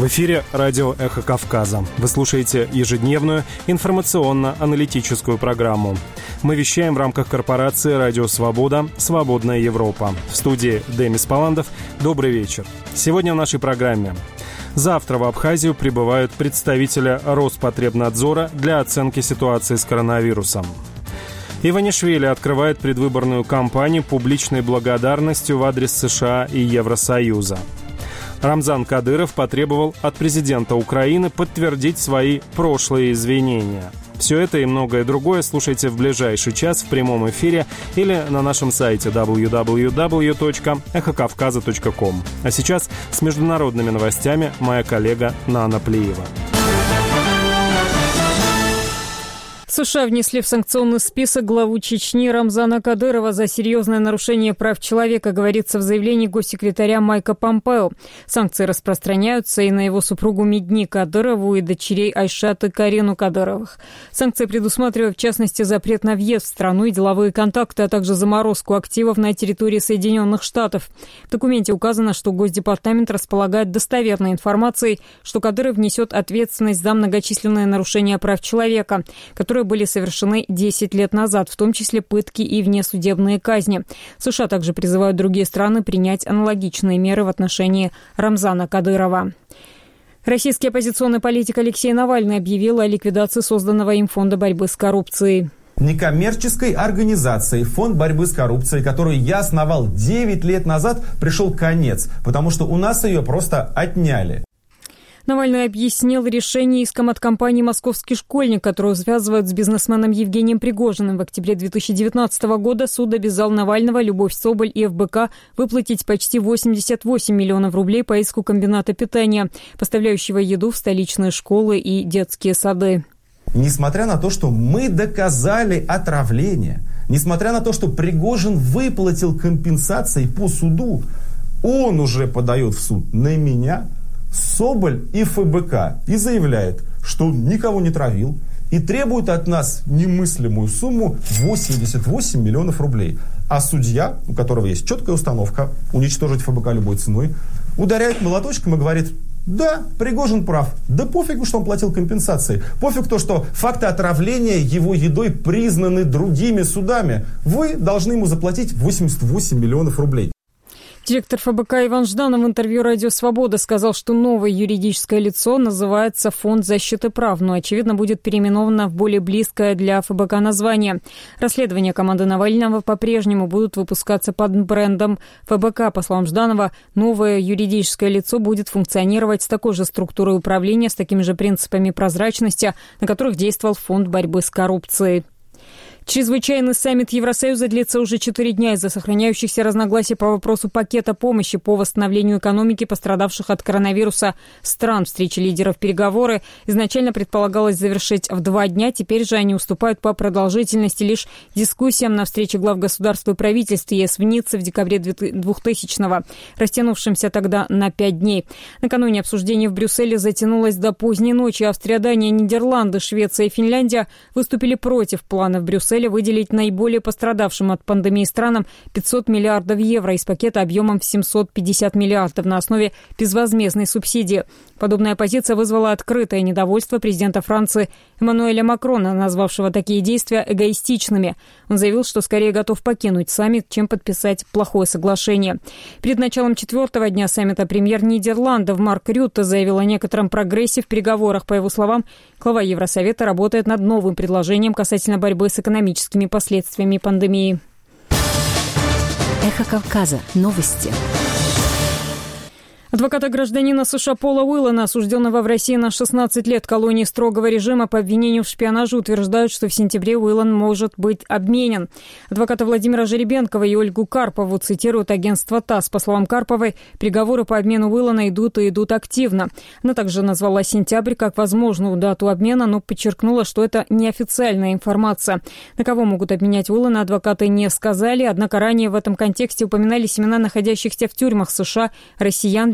В эфире радио «Эхо Кавказа». Вы слушаете ежедневную информационно-аналитическую программу. Мы вещаем в рамках корпорации «Радио Свобода. Свободная Европа». В студии Демис Паландов. Добрый вечер. Сегодня в нашей программе. Завтра в Абхазию прибывают представители Роспотребнадзора для оценки ситуации с коронавирусом. Иванишвили открывает предвыборную кампанию публичной благодарностью в адрес США и Евросоюза. Рамзан Кадыров потребовал от президента Украины подтвердить свои прошлые извинения. Все это и многое другое слушайте в ближайший час в прямом эфире или на нашем сайте www.эхокавказа.ком. А сейчас с международными новостями моя коллега Нана Плиева. США внесли в санкционный список главу Чечни Рамзана Кадырова за серьезное нарушение прав человека, говорится в заявлении госсекретаря Майка Помпео. Санкции распространяются и на его супругу Медни Кадырову и дочерей Айшат и Карину Кадыровых. Санкции предусматривают, в частности, запрет на въезд в страну и деловые контакты, а также заморозку активов на территории Соединенных Штатов. В документе указано, что Госдепартамент располагает достоверной информацией, что Кадыров несет ответственность за многочисленные нарушения прав человека, которые были совершены 10 лет назад, в том числе пытки и внесудебные казни. США также призывают другие страны принять аналогичные меры в отношении Рамзана Кадырова. Российский оппозиционный политик Алексей Навальный объявил о ликвидации созданного им фонда борьбы с коррупцией. Некоммерческой организации фонд борьбы с коррупцией, которую я основал 9 лет назад, пришел конец, потому что у нас ее просто отняли. Навальный объяснил решение иском от компании «Московский школьник», которую связывают с бизнесменом Евгением Пригожиным. В октябре 2019 года суд обязал Навального, Любовь Соболь и ФБК выплатить почти 88 миллионов рублей по иску комбината питания, поставляющего еду в столичные школы и детские сады. Несмотря на то, что мы доказали отравление, несмотря на то, что Пригожин выплатил компенсации по суду, он уже подает в суд на меня, Соболь и ФБК и заявляет, что он никого не травил и требует от нас немыслимую сумму 88 миллионов рублей. А судья, у которого есть четкая установка уничтожить ФБК любой ценой, ударяет молоточком и говорит: да, Пригожин прав, да пофигу, что он платил компенсации, пофиг то, что факты отравления его едой признаны другими судами, вы должны ему заплатить 88 миллионов рублей. Директор ФБК Иван Жданов в интервью «Радио Свобода» сказал, что новое юридическое лицо называется «Фонд защиты прав», но, очевидно, будет переименовано в более близкое для ФБК название. Расследования команды Навального по-прежнему будут выпускаться под брендом ФБК. По словам Жданова, новое юридическое лицо будет функционировать с такой же структурой управления, с такими же принципами прозрачности, на которых действовал Фонд борьбы с коррупцией. Чрезвычайный саммит Евросоюза длится уже 4 дня из-за сохраняющихся разногласий по вопросу пакета помощи по восстановлению экономики пострадавших от коронавируса стран. Встречи лидеров переговоры изначально предполагалось завершить в 2 дня, теперь же они уступают по продолжительности лишь дискуссиям на встрече глав государств и правительств ЕС в Ницце в декабре 2000-го, растянувшимся тогда на 5 дней. Накануне обсуждение в Брюсселе затянулось до поздней ночи. Австрия, Дания, Нидерланды, Швеция и Финляндия выступили против планов Брюсселя выделить наиболее пострадавшим от пандемии странам 500 миллиардов евро из пакета объемом в 750 миллиардов на основе безвозмездной субсидии. Подобная позиция вызвала открытое недовольство президента Франции Эммануэля Макрона, назвавшего такие действия эгоистичными. Он заявил, что скорее готов покинуть саммит, чем подписать плохое соглашение. Перед началом 4-го дня саммита премьер Нидерландов Марк Рютте заявил о некотором прогрессе в переговорах. По его словам, глава Евросовета работает над новым предложением касательно борьбы с экономическими последствиями пандемии. Эхо Кавказа. Новости. Адвоката гражданина США Пола Уиллана, осужденного в России на 16 лет колонии строгого режима по обвинению в шпионаже, утверждают, что в сентябре Уиллан может быть обменен. Адвоката Владимира Жеребенкова и Ольгу Карпову цитирует агентство ТАСС. По словам Карповой, переговоры по обмену Уиллана идут активно. Она также назвала сентябрь как возможную дату обмена, но подчеркнула, что это неофициальная информация. На кого могут обменять Уиллана, адвокаты не сказали, однако ранее в этом контексте упоминались имена находящихся в тюрьмах США россиян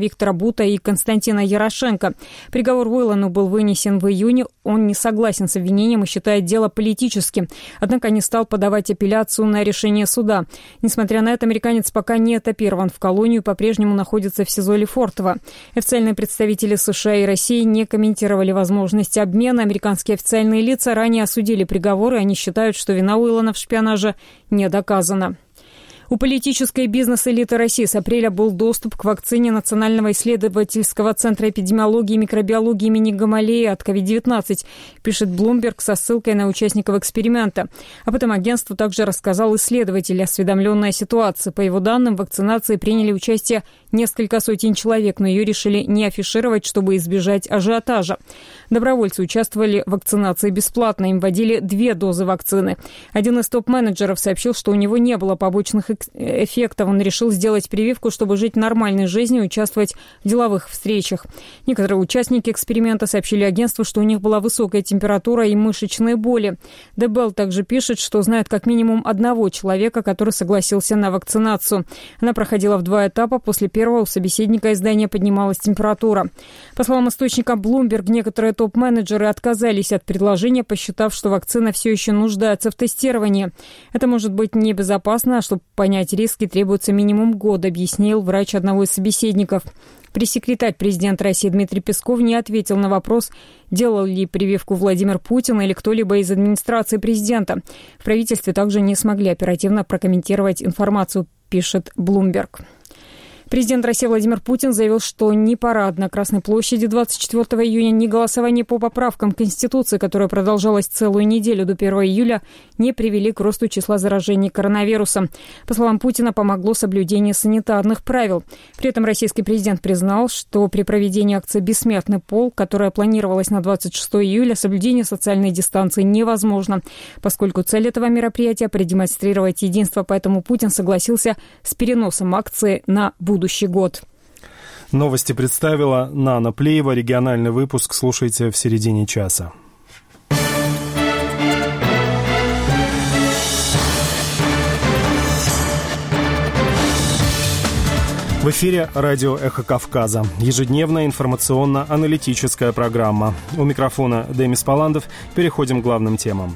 Виктора Бута и Константина Ярошенко. Приговор Уиллану был вынесен в июне. Он не согласен с обвинением и считает дело политическим. Однако не стал подавать апелляцию на решение суда. Несмотря на это, американец пока не этапирован в колонию, по-прежнему находится в СИЗО Лефортово. Официальные представители США и России не комментировали возможности обмена. Американские официальные лица ранее осудили приговор, и они считают, что вина Уиллана в шпионаже не доказана. У политической бизнес-элиты России с апреля был доступ к вакцине Национального исследовательского центра эпидемиологии и микробиологии имени Гамалеи от COVID-19, пишет Bloomberg со ссылкой на участников эксперимента. Об этом агентству также рассказал исследователь, осведомленный о ситуации. По его данным, в вакцинации приняли участие несколько сотен человек, но ее решили не афишировать, чтобы избежать ажиотажа. Добровольцы участвовали в вакцинации бесплатно. Им вводили 2 дозы вакцины. Один из топ-менеджеров сообщил, что у него не было побочных эффектов. Он решил сделать прививку, чтобы жить нормальной жизнью и участвовать в деловых встречах. Некоторые участники эксперимента сообщили агентству, что у них была высокая температура и мышечные боли. The Bell также пишет, что знает как минимум одного человека, который согласился на вакцинацию. Она проходила в 2 этапа. После первого у собеседника издания поднималась температура. По словам источника Bloomberg, некоторые топ-менеджеры отказались от предложения, посчитав, что вакцина все еще нуждается в тестировании. Это может быть небезопасно, а чтобы понять риски, требуется минимум год, объяснил врач одного из собеседников. Пресс-секретарь президента России Дмитрий Песков не ответил на вопрос, делал ли прививку Владимир Путин или кто-либо из администрации президента. В правительстве также не смогли оперативно прокомментировать информацию, пишет Bloomberg. Президент России Владимир Путин заявил, что ни парад на Красной площади 24 июня, ни голосование по поправкам Конституции, которое продолжалось целую неделю до 1 июля, не привели к росту числа заражений коронавирусом. По словам Путина, помогло соблюдение санитарных правил. При этом российский президент признал, что при проведении акции «Бессмертный полк», которая планировалась на 26 июля, соблюдение социальной дистанции невозможно, поскольку цель этого мероприятия – продемонстрировать единство, поэтому Путин согласился с переносом акции на будущий год. Новости представила Нана Плеева. Региональный выпуск слушайте в середине часа. В эфире радио «Эхо Кавказа». Ежедневная информационно-аналитическая программа. У микрофона Демис Паландов. Переходим к главным темам.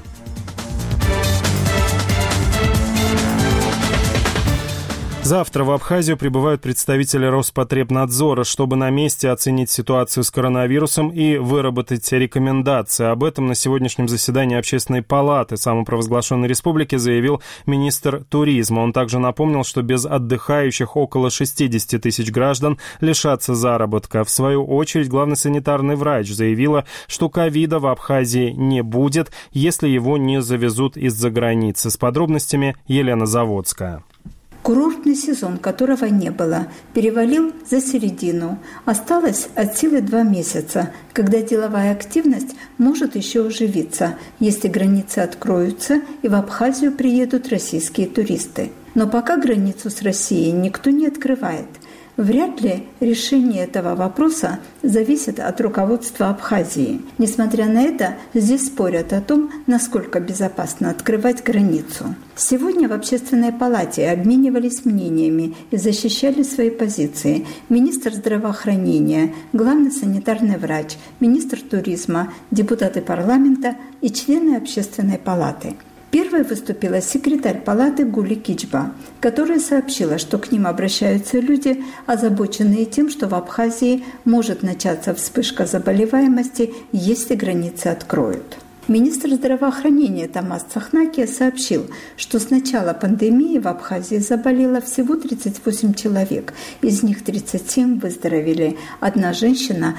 Завтра в Абхазию прибывают представители Роспотребнадзора, чтобы на месте оценить ситуацию с коронавирусом и выработать рекомендации. Об этом на сегодняшнем заседании Общественной палаты самопровозглашенной республики заявил министр туризма. Он также напомнил, что без отдыхающих около 60 тысяч граждан лишатся заработка. В свою очередь, главный санитарный врач заявила, что ковида в Абхазии не будет, если его не завезут из-за границы. С подробностями Елена Заводская. Курортный сезон, которого не было, перевалил за середину. Осталось от силы 2 месяца, когда деловая активность может еще оживиться, если границы откроются и в Абхазию приедут российские туристы. Но пока границу с Россией никто не открывает. Вряд ли решение этого вопроса зависит от руководства Абхазии. Несмотря на это, здесь спорят о том, насколько безопасно открывать границу. Сегодня в Общественной палате обменивались мнениями и защищали свои позиции министр здравоохранения, главный санитарный врач, министр туризма, депутаты парламента и члены Общественной палаты. Первой выступила секретарь палаты Гули Кичба, которая сообщила, что к ним обращаются люди, озабоченные тем, что в Абхазии может начаться вспышка заболеваемости, если границы откроют. Министр здравоохранения Тамас Цахнакия сообщил, что с начала пандемии в Абхазии заболело всего 38 человек, из них 37 выздоровели. Одна женщина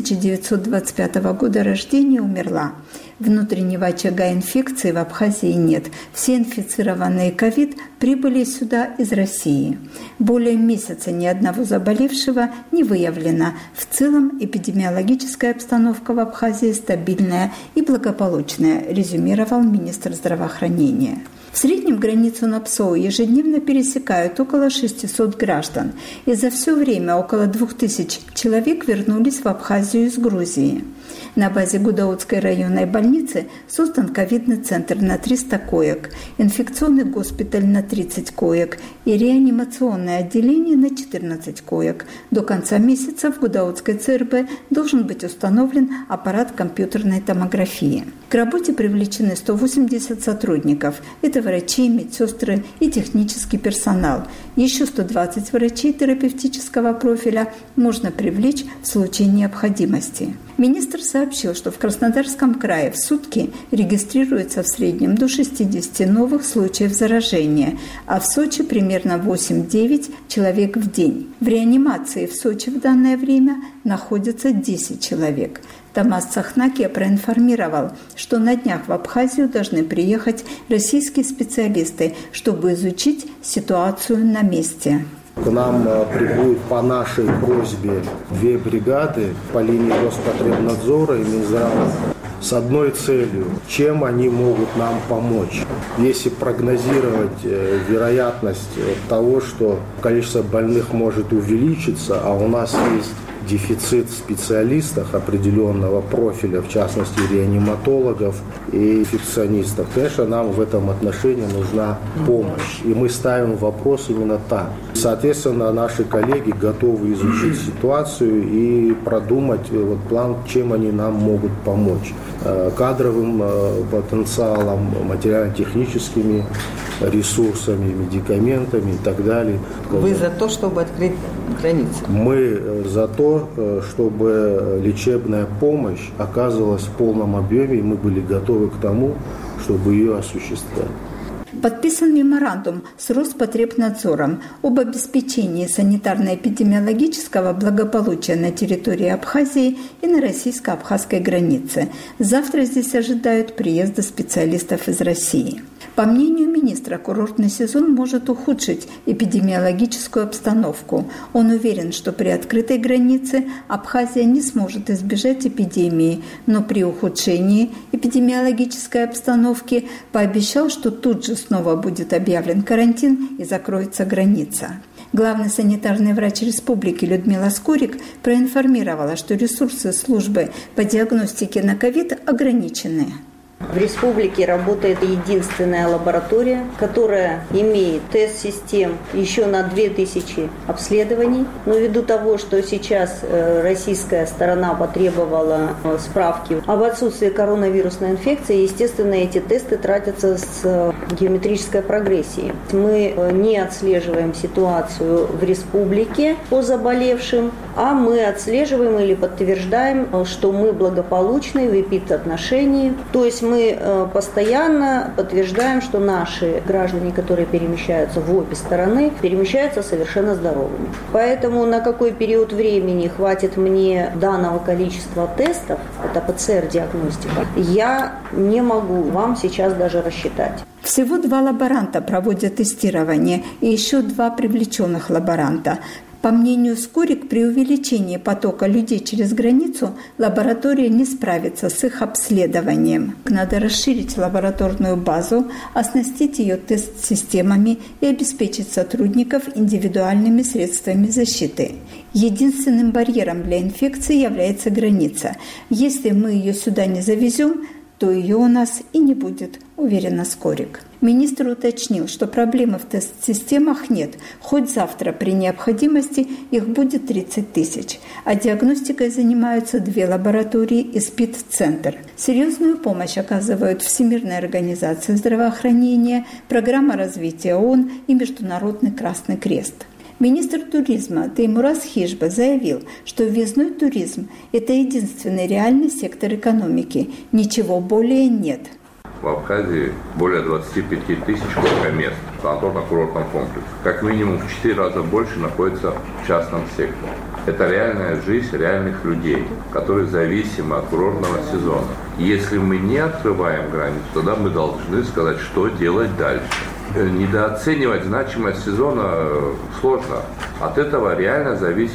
1925 года рождения умерла. Внутреннего очага инфекции в Абхазии нет. Все инфицированные ковид прибыли сюда из России. Более месяца ни одного заболевшего не выявлено. В целом эпидемиологическая обстановка в Абхазии стабильная и благополучная, резюмировал министр здравоохранения. В среднем границу на ПСО ежедневно пересекают около 600 граждан, и за все время около 2000 человек вернулись в Абхазию из Грузии. На базе Гудаутской районной больницы создан ковидный центр на 300 коек, инфекционный госпиталь на 30 коек и реанимационное отделение на 14 коек. До конца месяца в Гудаутской ЦРБ должен быть установлен аппарат компьютерной томографии. К работе привлечены 180 сотрудников. Это врачи, медсестры и технический персонал. Еще 120 врачей терапевтического профиля можно привлечь в случае необходимости. Министр сообщил, что в Краснодарском крае в сутки регистрируется в среднем до 60 новых случаев заражения, а в Сочи примерно 8-9 человек в день. В реанимации в Сочи в данное время находится 10 человек. Томас Цахнакия проинформировал, что на днях в Абхазию должны приехать российские специалисты, чтобы изучить ситуацию на месте. К нам прибудут по нашей просьбе 2 бригады по линии Роспотребнадзора и Минздрава с одной целью, чем они могут нам помочь. Если прогнозировать вероятность того, что количество больных может увеличиться, а у нас есть дефицит в специалистах определенного профиля, в частности реаниматологов и инфекционистов. Конечно, нам в этом отношении нужна помощь. И мы ставим вопрос именно так. Соответственно, наши коллеги готовы изучить ситуацию и продумать план, чем они нам могут помочь. Кадровым потенциалом, материально-техническими ресурсами, медикаментами и так далее. Вы за то, чтобы открыть границы? Мы за то, чтобы лечебная помощь оказывалась в полном объеме, и мы были готовы к тому, чтобы ее осуществлять. Подписан меморандум с Роспотребнадзором об обеспечении санитарно-эпидемиологического благополучия на территории Абхазии и на российско-абхазской границе. Завтра здесь ожидают приезда специалистов из России. По мнению министра, курортный сезон может ухудшить эпидемиологическую обстановку. Он уверен, что при открытой границе Абхазия не сможет избежать эпидемии, но при ухудшении эпидемиологической обстановки пообещал, что тут же снова будет объявлен карантин и закроется граница. Главный санитарный врач республики Людмила Скорик проинформировала, что ресурсы службы по диагностике на ковид ограничены. В республике работает единственная лаборатория, которая имеет тест-систем еще на 2000 обследований. Но ввиду того, что сейчас российская сторона потребовала справки об отсутствии коронавирусной инфекции, естественно, эти тесты тратятся с геометрической прогрессией. Мы не отслеживаем ситуацию в республике по заболевшим, а мы отслеживаем или подтверждаем, что мы благополучны в эпид-отношении. То есть мы постоянно подтверждаем, что наши граждане, которые перемещаются в обе стороны, перемещаются совершенно здоровыми. Поэтому на какой период времени хватит мне данного количества тестов, это ПЦР-диагностика, я не могу вам сейчас даже рассчитать. Всего 2 лаборанта проводят тестирование и еще 2 привлеченных лаборанта. По мнению Скорик, при увеличении потока людей через границу лаборатория не справится с их обследованием. Надо расширить лабораторную базу, оснастить ее тест-системами и обеспечить сотрудников индивидуальными средствами защиты. Единственным барьером для инфекции является граница. Если мы ее сюда не завезем, то ее у нас и не будет, уверена Скорик. Министр уточнил, что проблемы в тест-системах нет. Хоть завтра при необходимости их будет 30 тысяч. А диагностикой занимаются 2 лаборатории и СПИД-центр. Серьезную помощь оказывают Всемирная организация здравоохранения, Программа развития ООН и Международный Красный Крест. Министр туризма Теймураз Хижба заявил, что въездной туризм – это единственный реальный сектор экономики. Ничего более нет. В Абхазии более 25 тысяч койко-мест в санаторно-курортном комплексе. Как минимум в 4 раза больше находится в частном секторе. Это реальная жизнь реальных людей, которые зависимы от курортного сезона. Если мы не открываем границу, тогда мы должны сказать, что делать дальше. Недооценивать значимость сезона сложно. От этого реально зависит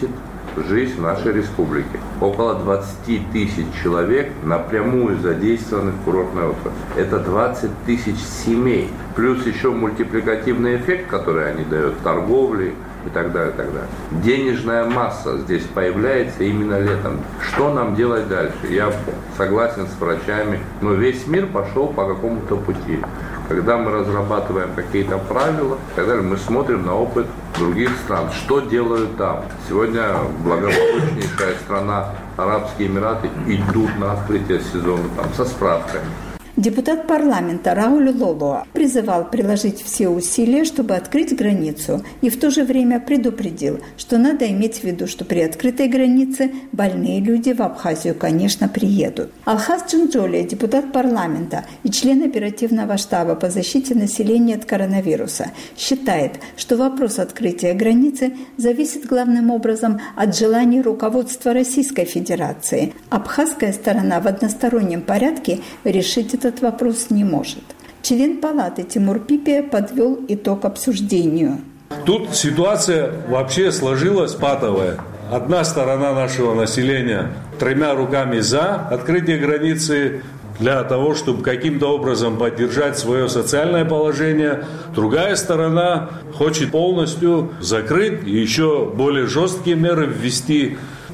жизнь в нашей республике. Около 20 тысяч человек напрямую задействованы в курортной отрасли. Это 20 тысяч семей. Плюс еще мультипликативный эффект, который они дают в торговле и так далее, и так далее. Денежная масса здесь появляется именно летом. Что нам делать дальше? Я согласен с врачами, но весь мир пошел по какому-то пути. Когда мы разрабатываем какие-то правила, тогда мы смотрим на опыт других стран, что делают там. Сегодня благополучнейшая страна, Арабские Эмираты, идут на открытие сезона там, со справками. Депутат парламента Рауль Лоло призывал приложить все усилия, чтобы открыть границу, и в то же время предупредил, что надо иметь в виду, что при открытой границе больные люди в Абхазию, конечно, приедут. Алхаз Джинджоли, депутат парламента и член оперативного штаба по защите населения от коронавируса, считает, что вопрос открытия границы зависит главным образом от желаний руководства Российской Федерации. Абхазская сторона в одностороннем порядке решить этот вопрос не может. Член палаты Тимур Пипе подвел итог обсуждению. Тут ситуация вообще сложилась патовая. Одна сторона нашего населения 3 руками за открытие границы для того, чтобы каким-то образом поддержать свое социальное положение. Другая сторона хочет полностью закрыть и еще более жесткие меры ввести.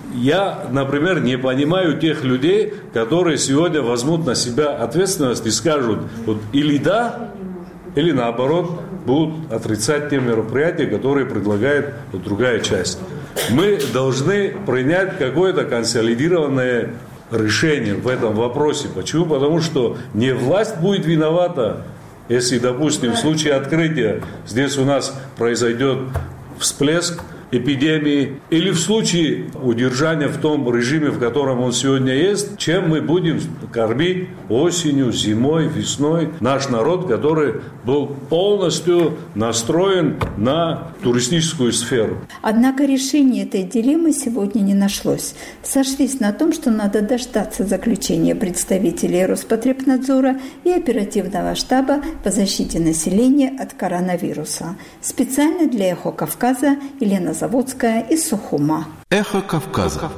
Я, например, не понимаю тех людей, которые сегодня возьмут на себя ответственность и скажут, вот или да, или наоборот, будут отрицать те мероприятия, которые предлагает вот другая часть. Мы должны принять какое-то консолидированное решение в этом вопросе. Почему? Потому что не власть будет виновата, если, допустим, в случае открытия здесь у нас произойдет всплеск эпидемии, или в случае удержания в том режиме, в котором он сегодня есть, чем мы будем кормить осенью, зимой, весной наш народ, который был полностью настроен на туристическую сферу. Однако решение этой дилеммы сегодня не нашлось. Сошлись на том, что надо дождаться заключения представителей Роспотребнадзора и оперативного штаба по защите населения от коронавируса. Специально для «Эхо Кавказа» Елена Заводская из Сухума. Эхо Кавказа.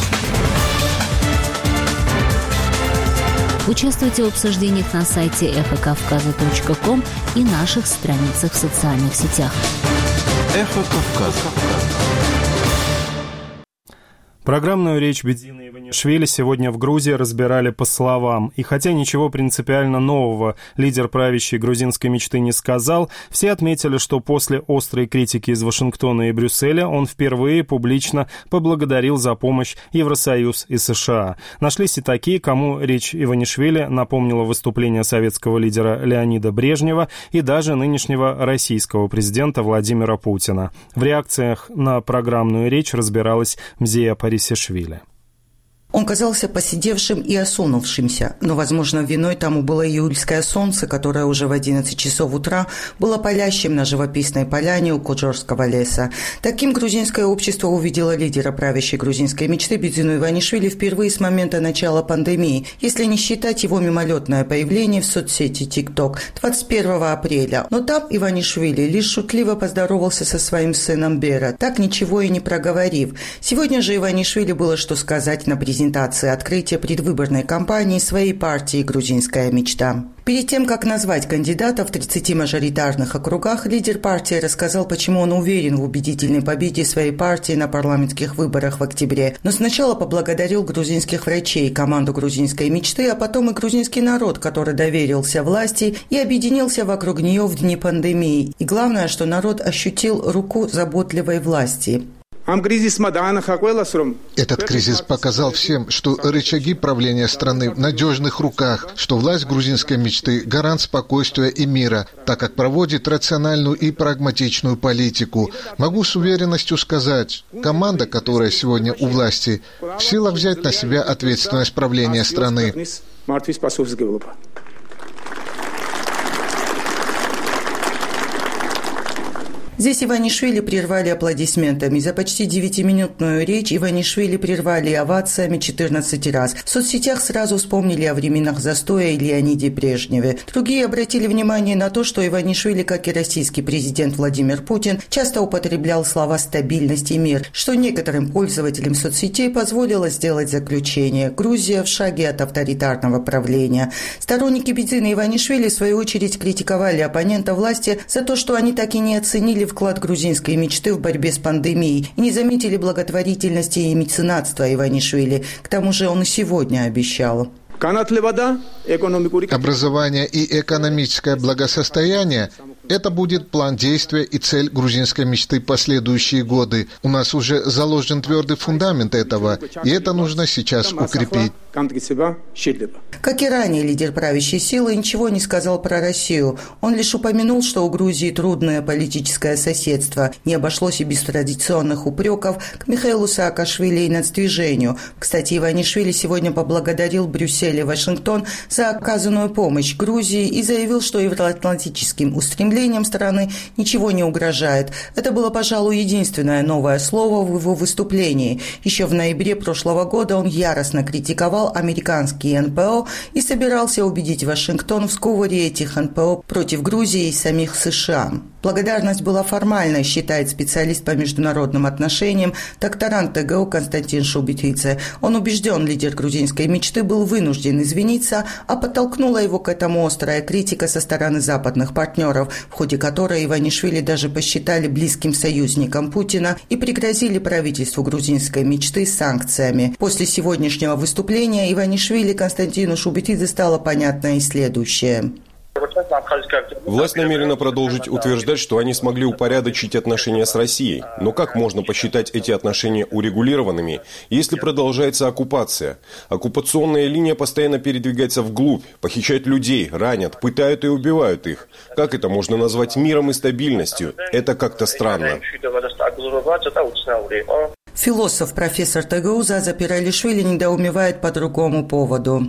Участвуйте в обсуждениях на сайте эхокавказа.ком и наших страницах в социальных сетях. Эхо Кавказа. Программную речь Бедзины Иванишвили сегодня в Грузии разбирали по словам. И хотя ничего принципиально нового лидер правящей грузинской мечты не сказал, все отметили, что после острой критики из Вашингтона и Брюсселя он впервые публично поблагодарил за помощь Евросоюз и США. Нашлись и такие, кому речь Иванишвили напомнила выступление советского лидера Леонида Брежнева и даже нынешнего российского президента Владимира Путина. В реакциях на программную речь разбиралась Мзея Парисишвили. Он казался поседевшим и осунувшимся, но, возможно, виной тому было июльское солнце, которое уже в 11 часов утра было палящим на живописной поляне у Куджорского леса. Таким грузинское общество увидело лидера правящей грузинской мечты Бедзину Иванишвили впервые с момента начала пандемии, если не считать его мимолетное появление в соцсети TikTok 21 апреля. Но там Иванишвили лишь шутливо поздоровался со своим сыном Бера, так ничего и не проговорив. Сегодня же Иванишвили было что сказать на презентации открытия предвыборной кампании своей партии «Грузинская мечта». Перед тем, как назвать кандидата в 30 мажоритарных округах, лидер партии рассказал, почему он уверен в убедительной победе своей партии на парламентских выборах в октябре. Но сначала поблагодарил грузинских врачей, команду «Грузинской мечты», а потом и грузинский народ, который доверился власти и объединился вокруг нее в дни пандемии. И главное, что народ ощутил руку заботливой власти. Этот кризис показал всем, что рычаги правления страны в надежных руках, что власть грузинской мечты – гарант спокойствия и мира, так как проводит рациональную и прагматичную политику. Могу с уверенностью сказать, команда, которая сегодня у власти, в силах взять на себя ответственность правления страны. Здесь Иванишвили прервали аплодисментами. За почти 9-минутную речь Иванишвили прервали овациями 14 раз. В соцсетях сразу вспомнили о временах застоя и Леониде Брежневе. Другие обратили внимание на то, что Иванишвили, как и российский президент Владимир Путин, часто употреблял слова «стабильность» и «мир», что некоторым пользователям соцсетей позволило сделать заключение: Грузия в шаге от авторитарного правления. Сторонники Бедзина Иванишвили, в свою очередь, критиковали оппонента власти за то, что они так и не оценили вклад грузинской мечты в борьбе с пандемией и не заметили благотворительности и меценатства Иванишвили. К тому же он и сегодня обещал. Образование и экономическое благосостояние – это будет план действия и цель грузинской мечты последующие годы. У нас уже заложен твердый фундамент этого, и это нужно сейчас укрепить. Как и ранее, лидер правящей силы ничего не сказал про Россию. Он лишь упомянул, что у Грузии трудное политическое соседство. Не обошлось и без традиционных упреков к Михаилу Саакашвили и нацдвижению. Кстати, Иванишвили сегодня поблагодарил Брюссель и Вашингтон за оказанную помощь Грузии и заявил, что евроатлантическим устремлениям страны ничего не угрожает. Это было, пожалуй, единственное новое слово в его выступлении. Еще в ноябре прошлого года он яростно критиковал американские НПО и собирался убедить Вашингтон в сговоре этих НПО против Грузии и самих США. Благодарность была формальной, считает специалист по международным отношениям, докторант ТГУ Константин Шубетидзе. Он убежден, лидер грузинской мечты был вынужден извиниться, а подтолкнула его к этому острая критика со стороны западных партнеров, в ходе которой Иванишвили даже посчитали близким союзником Путина и пригрозили правительству грузинской мечты санкциями. После сегодняшнего выступления Иванишвили Константину Шубетидзе стало понятно и следующее. Власть намерена продолжить утверждать, что они смогли упорядочить отношения с Россией. Но как можно посчитать эти отношения урегулированными, если продолжается оккупация? Оккупационная линия постоянно передвигается вглубь, похищают людей, ранят, пытают и убивают их. Как это можно назвать миром и стабильностью? Это как-то странно. Философ, профессор ТГУ Заза Пиралишвили недоумевает по другому поводу.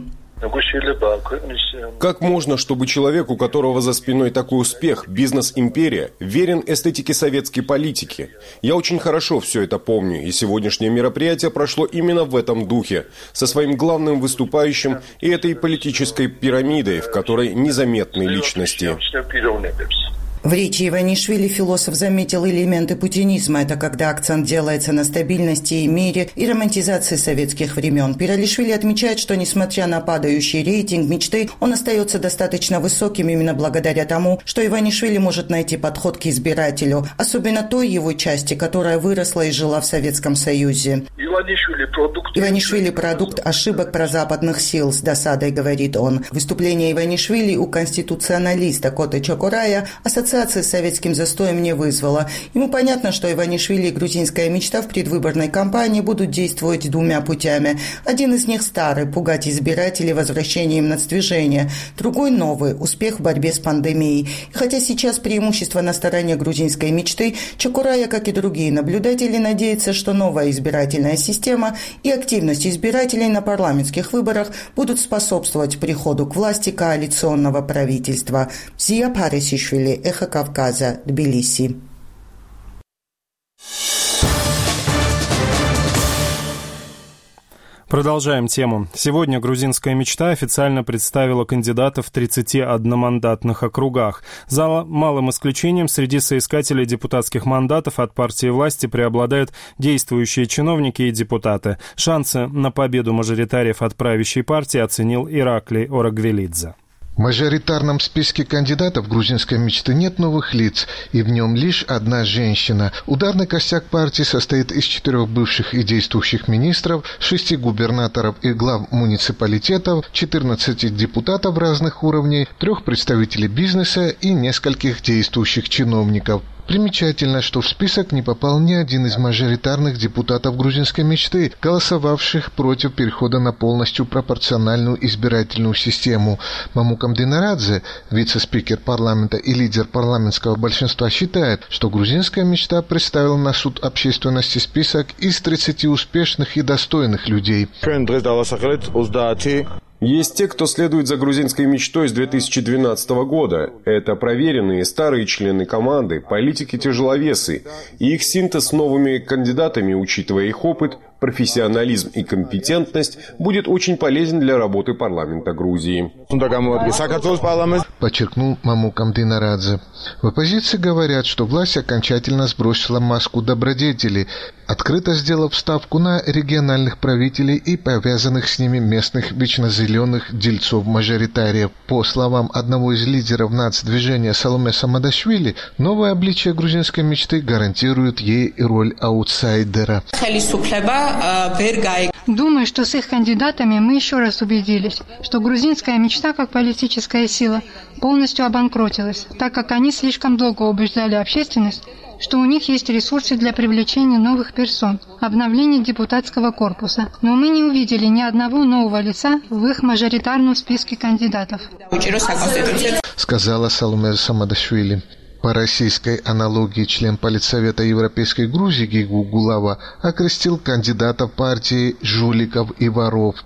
Как можно, чтобы человек, у которого за спиной такой успех, бизнес-империя, верен эстетике советской политики? Я очень хорошо все это помню, и сегодняшнее мероприятие прошло именно в этом духе, со своим главным выступающим и этой политической пирамидой, в которой незаметны личности. В речи Иванишвили философ заметил элементы путинизма. Это когда акцент делается на стабильности и мире и романтизации советских времен. Пиралишвили отмечает, что несмотря на падающий рейтинг мечты, он остается достаточно высоким именно благодаря тому, что Иванишвили может найти подход к избирателю, особенно той его части, которая выросла и жила в Советском Союзе. Иванишвили – продукт ошибок прозападных сил, с досадой говорит он. Выступление Иванишвили у конституционалиста Коты Чокорая ассоциации с советским застоем не вызвало. Ему понятно, что Иванишвили и грузинская мечта в предвыборной кампании будут действовать двумя путями. Один из них старый – пугать избирателей возвращением нацдвижения. Другой – новый – успех в борьбе с пандемией. И хотя сейчас преимущество на стороне грузинской мечты, Чокорая, как и другие наблюдатели, надеются, что новая избирательная система и активность избирателей на парламентских выборах будут способствовать приходу к власти коалиционного правительства. Зия Парисишвили, Эхо Кавказа, Тбилиси. Продолжаем тему. Сегодня грузинская мечта официально представила кандидатов в 31-мандатных округах. За малым исключением, среди соискателей депутатских мандатов от партии власти преобладают действующие чиновники и депутаты. Шансы на победу мажоритариев от правящей партии оценил Ираклий Орагвелидзе. В мажоритарном списке кандидатов грузинской мечты нет новых лиц, и в нем лишь одна женщина. Ударный костяк партии состоит из 4 бывших и действующих министров, 6 губернаторов и глав муниципалитетов, 14 депутатов разных уровней, 3 представителей бизнеса и нескольких действующих чиновников. Примечательно, что в список не попал ни один из мажоритарных депутатов грузинской мечты, голосовавших против перехода на полностью пропорциональную избирательную систему. Мамукам Динарадзе, вице-спикер парламента и лидер парламентского большинства, считает, что грузинская мечта представила на суд общественности список из 30 успешных и достойных людей. Есть те, кто следует за грузинской мечтой с 2012 года. Это проверенные старые члены команды, политики-тяжеловесы. И их синтез с новыми кандидатами, учитывая их опыт, профессионализм и компетентность, будет очень полезен для работы парламента Грузии. Подчеркнул Мамукам Динарадзе. В оппозиции говорят, что власть окончательно сбросила маску добродетели, открыто сделав ставку на региональных правителей и повязанных с ними местных вечнозеленых дельцов-мажоритариев. По словам одного из лидеров нацдвижения Саломе Самадашвили, новое обличие грузинской мечты гарантирует ей роль аутсайдера. Думаю, что с их кандидатами мы еще раз убедились, что грузинская мечта как политическая сила полностью обанкротилась, так как они слишком долго убеждали общественность, что у них есть ресурсы для привлечения новых персон, обновления депутатского корпуса. Но мы не увидели ни одного нового лица в их мажоритарном списке кандидатов. Сказала Саломе Самадашвили. По российской аналогии член Политсовета Европейской Грузии Гигу Гулава окрестил кандидатов партии «жуликов и воров».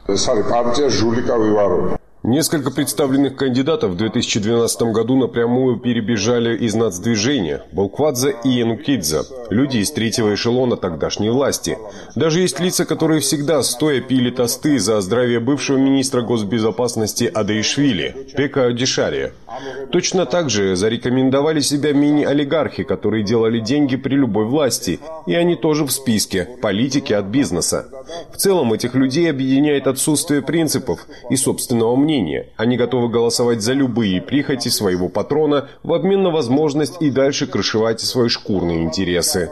Несколько представленных кандидатов в 2012 году напрямую перебежали из нацдвижения – Балквадзе и Янукидзе, люди из третьего эшелона тогдашней власти. Даже есть лица, которые всегда стоя пили тосты за здравие бывшего министра госбезопасности Адаишвили, Пека Дишария. Точно так же зарекомендовали себя мини-олигархи, которые делали деньги при любой власти, и они тоже в списке – политики от бизнеса. В целом этих людей объединяет отсутствие принципов и собственного мнения. Они готовы голосовать за любые прихоти своего патрона в обмен на возможность и дальше крышевать свои шкурные интересы.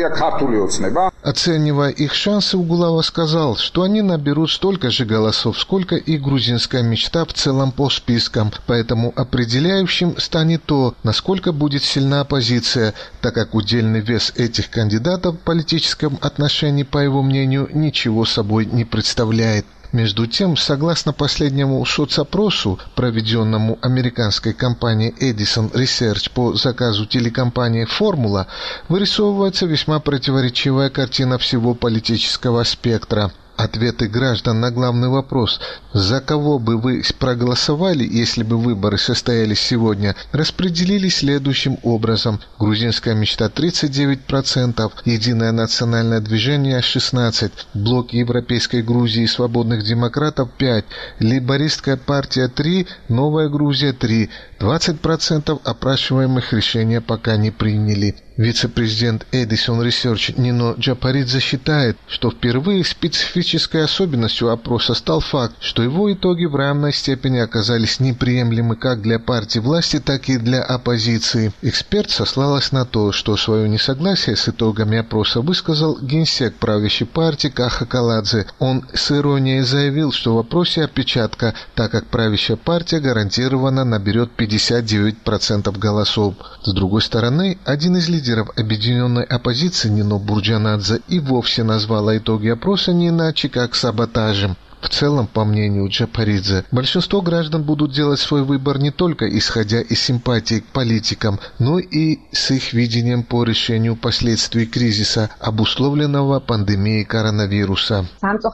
Оценивая их шансы, Угулава сказал, что они наберут столько же голосов, сколько и грузинская мечта в целом по спискам. Поэтому определяющим станет то, насколько будет сильна оппозиция, так как удельный вес этих кандидатов в политическом отношении, по его мнению, ничего собой не представляет. Между тем, согласно последнему соцопросу, проведенному американской компанией Edison Research по заказу телекомпании «Формула», вырисовывается весьма противоречивая картина всего политического спектра. Ответы граждан на главный вопрос «За кого бы вы проголосовали, если бы выборы состоялись сегодня?» распределились следующим образом. Грузинская мечта 39%, Единое национальное движение 16%, Блок Европейской Грузии и Свободных демократов 5%, Лейбористская партия 3%, Новая Грузия 3%. 20% опрашиваемых решения пока не приняли. Вице-президент Edison Research Нино Джапаридзе считает, что впервые специфической особенностью опроса стал факт, что его итоги в равной степени оказались неприемлемы как для партии власти, так и для оппозиции. Эксперт сослалась на то, что свое несогласие с итогами опроса высказал генсек правящей партии Каха Каладзе. Он с иронией заявил, что в вопросе опечатка, так как правящая партия гарантированно наберет 59% голосов. С другой стороны, один из лидеров объединенной оппозиции Нино Бурджанадзе и вовсе назвала итоги опроса не иначе, как саботажем. В целом, по мнению Джапаридзе, большинство граждан будут делать свой выбор не только исходя из симпатии к политикам, но и с их видением по решению последствий кризиса, обусловленного пандемией коронавируса.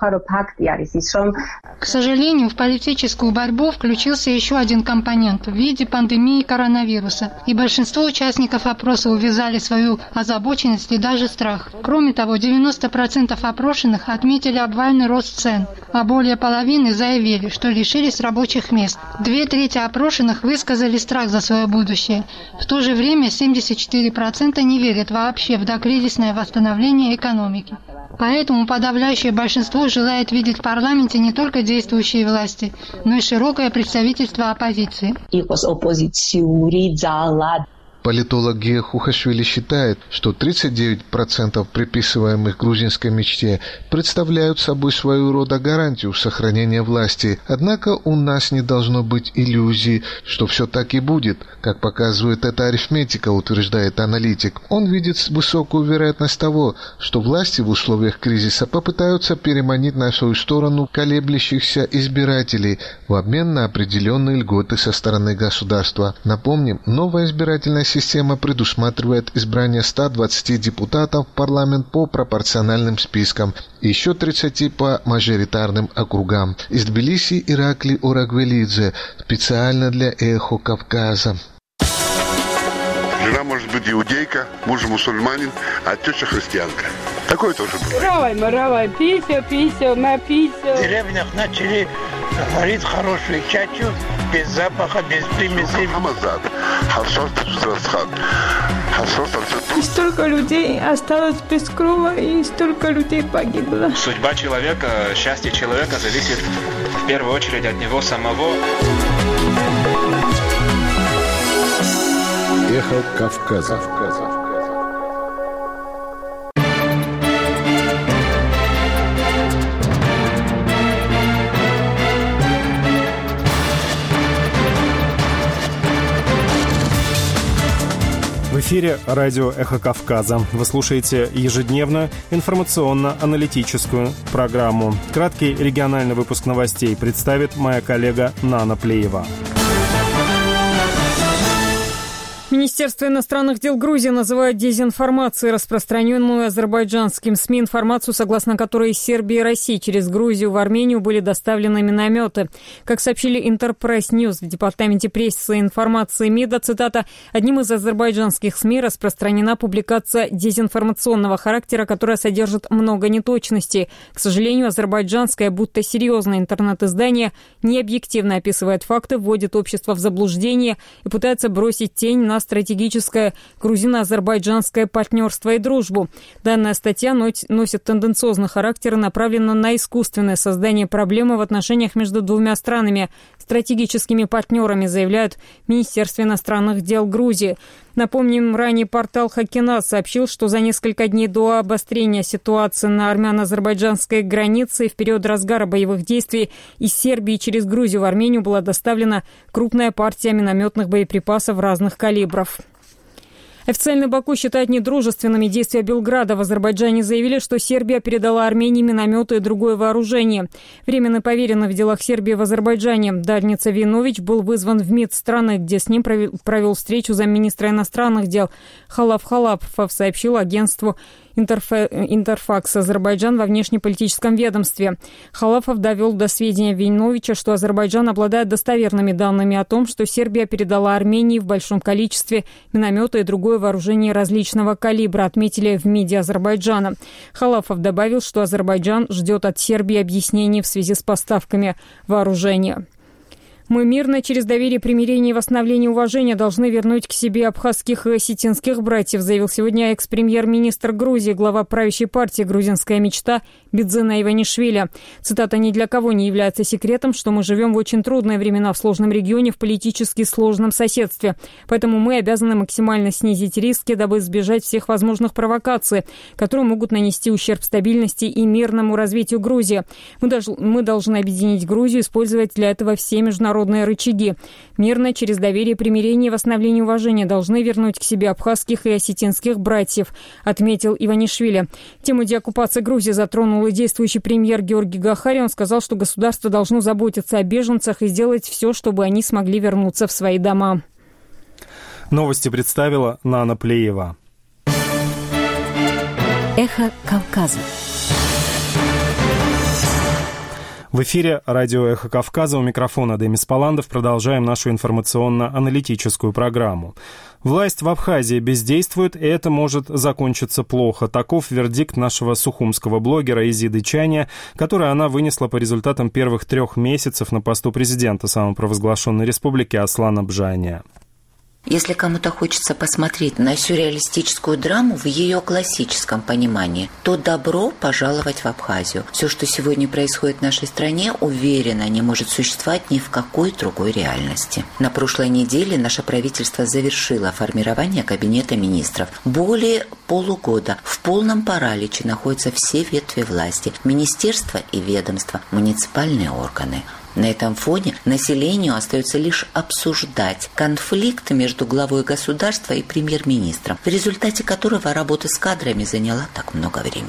К сожалению, в политическую борьбу включился еще один компонент в виде пандемии коронавируса, и большинство участников опроса увязали свою озабоченность и даже страх. Кроме того, 90% опрошенных отметили обвальный рост цен, а более половины заявили, что лишились рабочих мест. 2/3 опрошенных высказали страх за свое будущее. В то же время 74% не верят вообще в докризисное восстановление экономики. Поэтому подавляющее большинство желает видеть в парламенте не только действующие власти, но и широкое представительство оппозиции. Политолог Гия Хухашвили считает, что 39% приписываемых грузинской мечте представляют собой своего рода гарантию сохранения власти. Однако у нас не должно быть иллюзий, что все так и будет, как показывает эта арифметика, утверждает аналитик. Он видит высокую вероятность того, что власти в условиях кризиса попытаются переманить на свою сторону колеблющихся избирателей в обмен на определенные льготы со стороны государства. Напомним, новая избирательная система система предусматривает избрание 120 депутатов в парламент по пропорциональным спискам и еще 30 по мажоритарным округам. Из Тбилиси Ираклий Урагвелидзе специально для «Эхо Кавказа». Жена может быть иудейка, муж мусульманин, а теща христианка. Такое тоже бывает. Равай, пися, на пися. В деревнях начали варить хорошую чачу, без запаха, без примесей. И столько людей осталось без крова, и столько людей погибло. Судьба человека, счастье человека зависит в первую очередь от него самого. Эхо Кавказа. В эфире радио «Эхо Кавказа». Вы слушаете ежедневную информационно-аналитическую программу. Краткий региональный выпуск новостей представит моя коллега Нана Плеева. Министерство иностранных дел Грузии называет дезинформацией распространенную азербайджанским СМИ информацию, согласно которой из Сербии и России через Грузию в Армению были доставлены минометы. Как сообщили Интерпресс Ньюс в департаменте прессы и информации МИДа, цитата, «одним из азербайджанских СМИ распространена публикация дезинформационного характера, которая содержит много неточностей. К сожалению, азербайджанское, будто серьезное интернет-издание, необъективно описывает факты, вводит общество в заблуждение и пытается бросить тень на стратегическое грузино-азербайджанское партнерство и дружбу. Данная статья носит тенденциозный характер и направлена на искусственное создание проблемы в отношениях между двумя странами, стратегическими партнерами, заявляют в Министерстве иностранных дел Грузии. Напомним, ранее портал Хакинат сообщил, что за несколько дней до обострения ситуации на армяно-азербайджанской границе в период разгара боевых действий из Сербии через Грузию в Армению была доставлена крупная партия минометных боеприпасов разных калибров. Официально Баку считает недружественными действия Белграда. В Азербайджане заявили, что Сербия передала Армении минометы и другое вооружение. Временный поверенный в делах Сербии в Азербайджане Дарница Винович был вызван в МИД страны, где с ним провел встречу замминистра иностранных дел Халав Халапов, сообщил агентству Интерфакс Азербайджан во внешнеполитическом ведомстве. Халафов довел до сведения Виновича, что Азербайджан обладает достоверными данными о том, что Сербия передала Армении в большом количестве минометы и другое вооружение различного калибра, отметили в МИДе Азербайджана. Халафов добавил, что Азербайджан ждет от Сербии объяснений в связи с поставками вооружения. Мы мирно, через доверие, примирение и восстановление уважения должны вернуть к себе абхазских и осетинских братьев, заявил сегодня экс-премьер-министр Грузии, глава правящей партии «Грузинская мечта» Бидзина Иванишвили. Цитата: «Ни для кого не является секретом, что мы живем в очень трудные времена в сложном регионе, в политически сложном соседстве. Поэтому мы обязаны максимально снизить риски, дабы избежать всех возможных провокаций, которые могут нанести ущерб стабильности и мирному развитию Грузии. Мы должны объединить Грузию, использовать для этого все международные рычаги. Мирно, через доверие, примирение и восстановление уважения должны вернуть к себе абхазских и осетинских братьев», отметил Иванишвили. Тему деоккупации Грузии затронул и действующий премьер Георгий Гахари. Он сказал, что государство должно заботиться о беженцах и сделать все, чтобы они смогли вернуться в свои дома. Новости представила Нана Плеева. Эхо Кавказа. В эфире радио «Эхо Кавказа», у микрофона Демис Паландов. Продолжаем нашу информационно-аналитическую программу. Власть в Абхазии бездействует, и это может закончиться плохо. Таков вердикт нашего сухумского блогера Изиды Чаня, который она вынесла по результатам первых 3 месяцев на посту президента самопровозглашенной республики Аслана Бжания. Если кому-то хочется посмотреть на сюрреалистическую драму в ее классическом понимании, то добро пожаловать в Абхазию. Все, что сегодня происходит в нашей стране, уверенно не может существовать ни в какой другой реальности. На прошлой неделе наше правительство завершило формирование Кабинета министров. Более полугода в полном параличе находятся все ветви власти, министерства и ведомства, муниципальные органы. На этом фоне населению остается лишь обсуждать конфликт между главой государства и премьер-министром, в результате которого работа с кадрами заняла так много времени.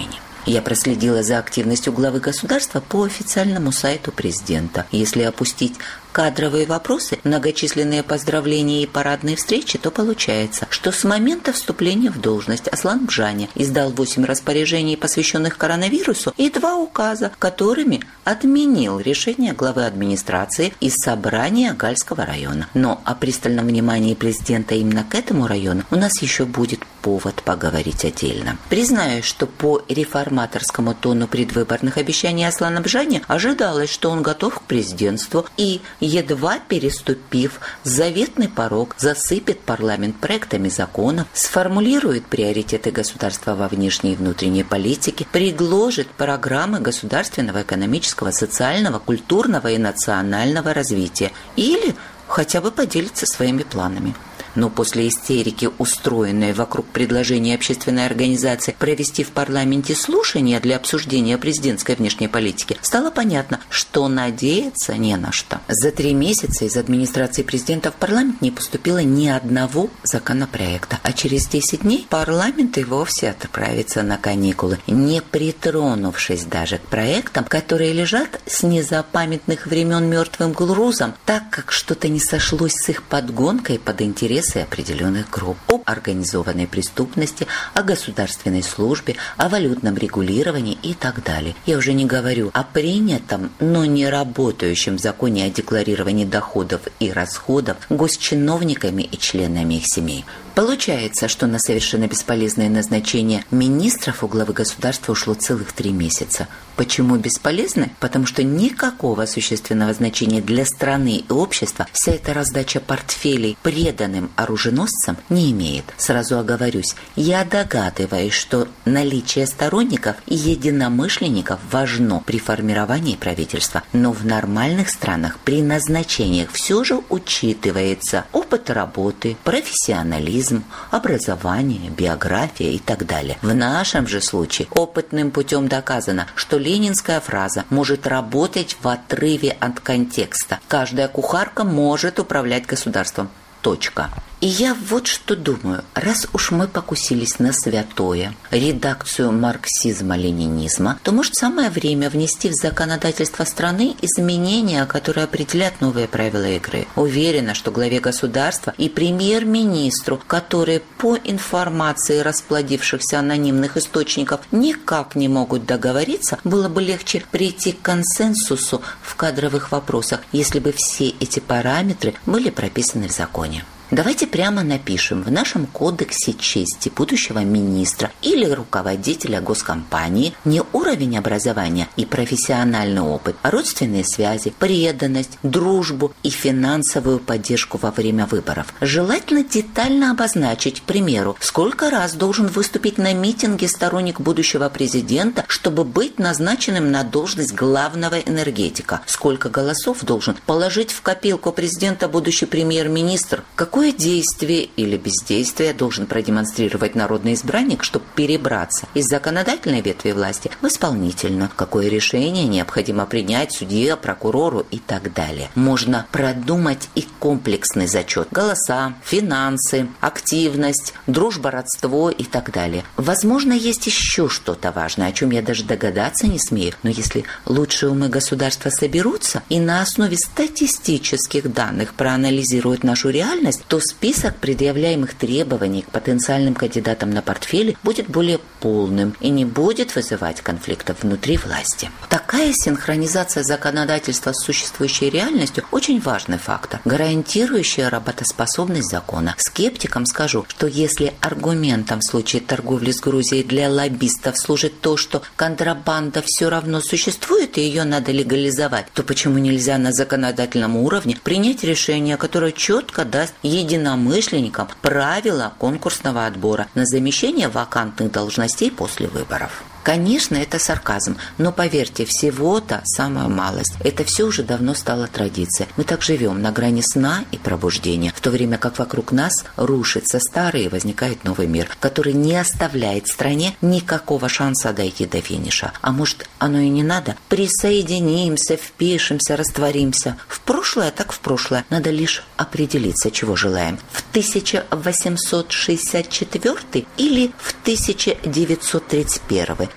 Я проследила за активностью главы государства по официальному сайту президента. Если опустить кадровые вопросы, многочисленные поздравления и парадные встречи, то получается, что с момента вступления в должность Аслан Бжаня издал 8 распоряжений, посвященных коронавирусу, и 2 указа, которыми отменил решение главы администрации из собрания Гальского района. Но о пристальном внимании президента именно к этому району у нас еще будет повод поговорить отдельно. Признаю, что по реформаторскому тону предвыборных обещаний Аслана Бжаня ожидалось, что он готов к президентству и, едва переступив заветный порог, засыпет парламент проектами законов, сформулирует приоритеты государства во внешней и внутренней политике, предложит программы государственного, экономического, социального, культурного и национального развития или хотя бы поделится своими планами. Но после истерики, устроенной вокруг предложения общественной организации провести в парламенте слушания для обсуждения президентской внешней политики, стало понятно, что надеяться не на что. За 3 месяца из администрации президента в парламент не поступило ни одного законопроекта, а через 10 дней парламент и вовсе отправится на каникулы, не притронувшись даже к проектам, которые лежат с незапамятных времен мертвым грузом, так как что-то не сошлось с их подгонкой под интересы определенных групп, об организованной преступности, о государственной службе, о валютном регулировании и так далее. Я уже не говорю о принятом, но не работающем законе о декларировании доходов и расходов госчиновниками и членами их семей. Получается, что на совершенно бесполезное назначение министров у главы государства ушло целых 3 месяца. Почему бесполезны? Потому что никакого существенного значения для страны и общества вся эта раздача портфелей преданным оруженосцам не имеет. Сразу оговорюсь, я догадываюсь, что наличие сторонников и единомышленников важно при формировании правительства, но в нормальных странах при назначениях все же учитывается опыт работы, профессионализм, образование, биография и так далее. В нашем же случае опытным путем доказано, что ленинская фраза может работать в отрыве от контекста. Каждая кухарка может управлять государством. Точка. И я вот что думаю, раз уж мы покусились на святое, редакцию марксизма-ленинизма, то, может, самое время внести в законодательство страны изменения, которые определят новые правила игры. Уверена, что главе государства и премьер-министру, которые по информации расплодившихся анонимных источников никак не могут договориться, было бы легче прийти к консенсусу в кадровых вопросах, если бы все эти параметры были прописаны в законе. Давайте прямо напишем в нашем кодексе чести будущего министра или руководителя госкомпании не уровень образования и профессиональный опыт, а родственные связи, преданность, дружбу и финансовую поддержку во время выборов. Желательно детально обозначить, к примеру, сколько раз должен выступить на митинге сторонник будущего президента, чтобы быть назначенным на должность главного энергетика, сколько голосов должен положить в копилку президента будущий премьер-министр, какое действие или бездействие должен продемонстрировать народный избранник, чтобы перебраться из законодательной ветви власти в исполнительную, какое решение необходимо принять судье, прокурору и так далее. Можно продумать и комплексный зачет: голоса, финансы, активность, дружба, родство и так далее. Возможно, есть еще что-то важное, о чем я даже догадаться не смею, но если лучшие умы государства соберутся и на основе статистических данных проанализируют нашу реальность, то список предъявляемых требований к потенциальным кандидатам на портфели будет более полным и не будет вызывать конфликтов внутри власти. Такая синхронизация законодательства с существующей реальностью очень важный фактор, гарантирующий работоспособность закона. Скептикам скажу, что если аргументом в случае торговли с Грузией для лоббистов служит то, что контрабанда все равно существует и ее надо легализовать, то почему нельзя на законодательном уровне принять решение, которое четко даст единомышленникам правила конкурсного отбора на замещение вакантных должностей после выборов? Конечно, это сарказм, но поверьте, всего-то самая малость. Это все уже давно стало традицией. Мы так живем на грани сна и пробуждения, в то время как вокруг нас рушится старый и возникает новый мир, который не оставляет стране никакого шанса дойти до финиша. А может, оно и не надо? Присоединимся, впишемся, растворимся. В прошлое так в прошлое. Надо лишь определиться, чего желаем. В 1864 или в 1931.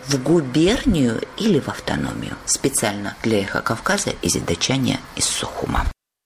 в губернию или в автономию. Специально для «Эхо Кавказа» Изидачаня из Сухума.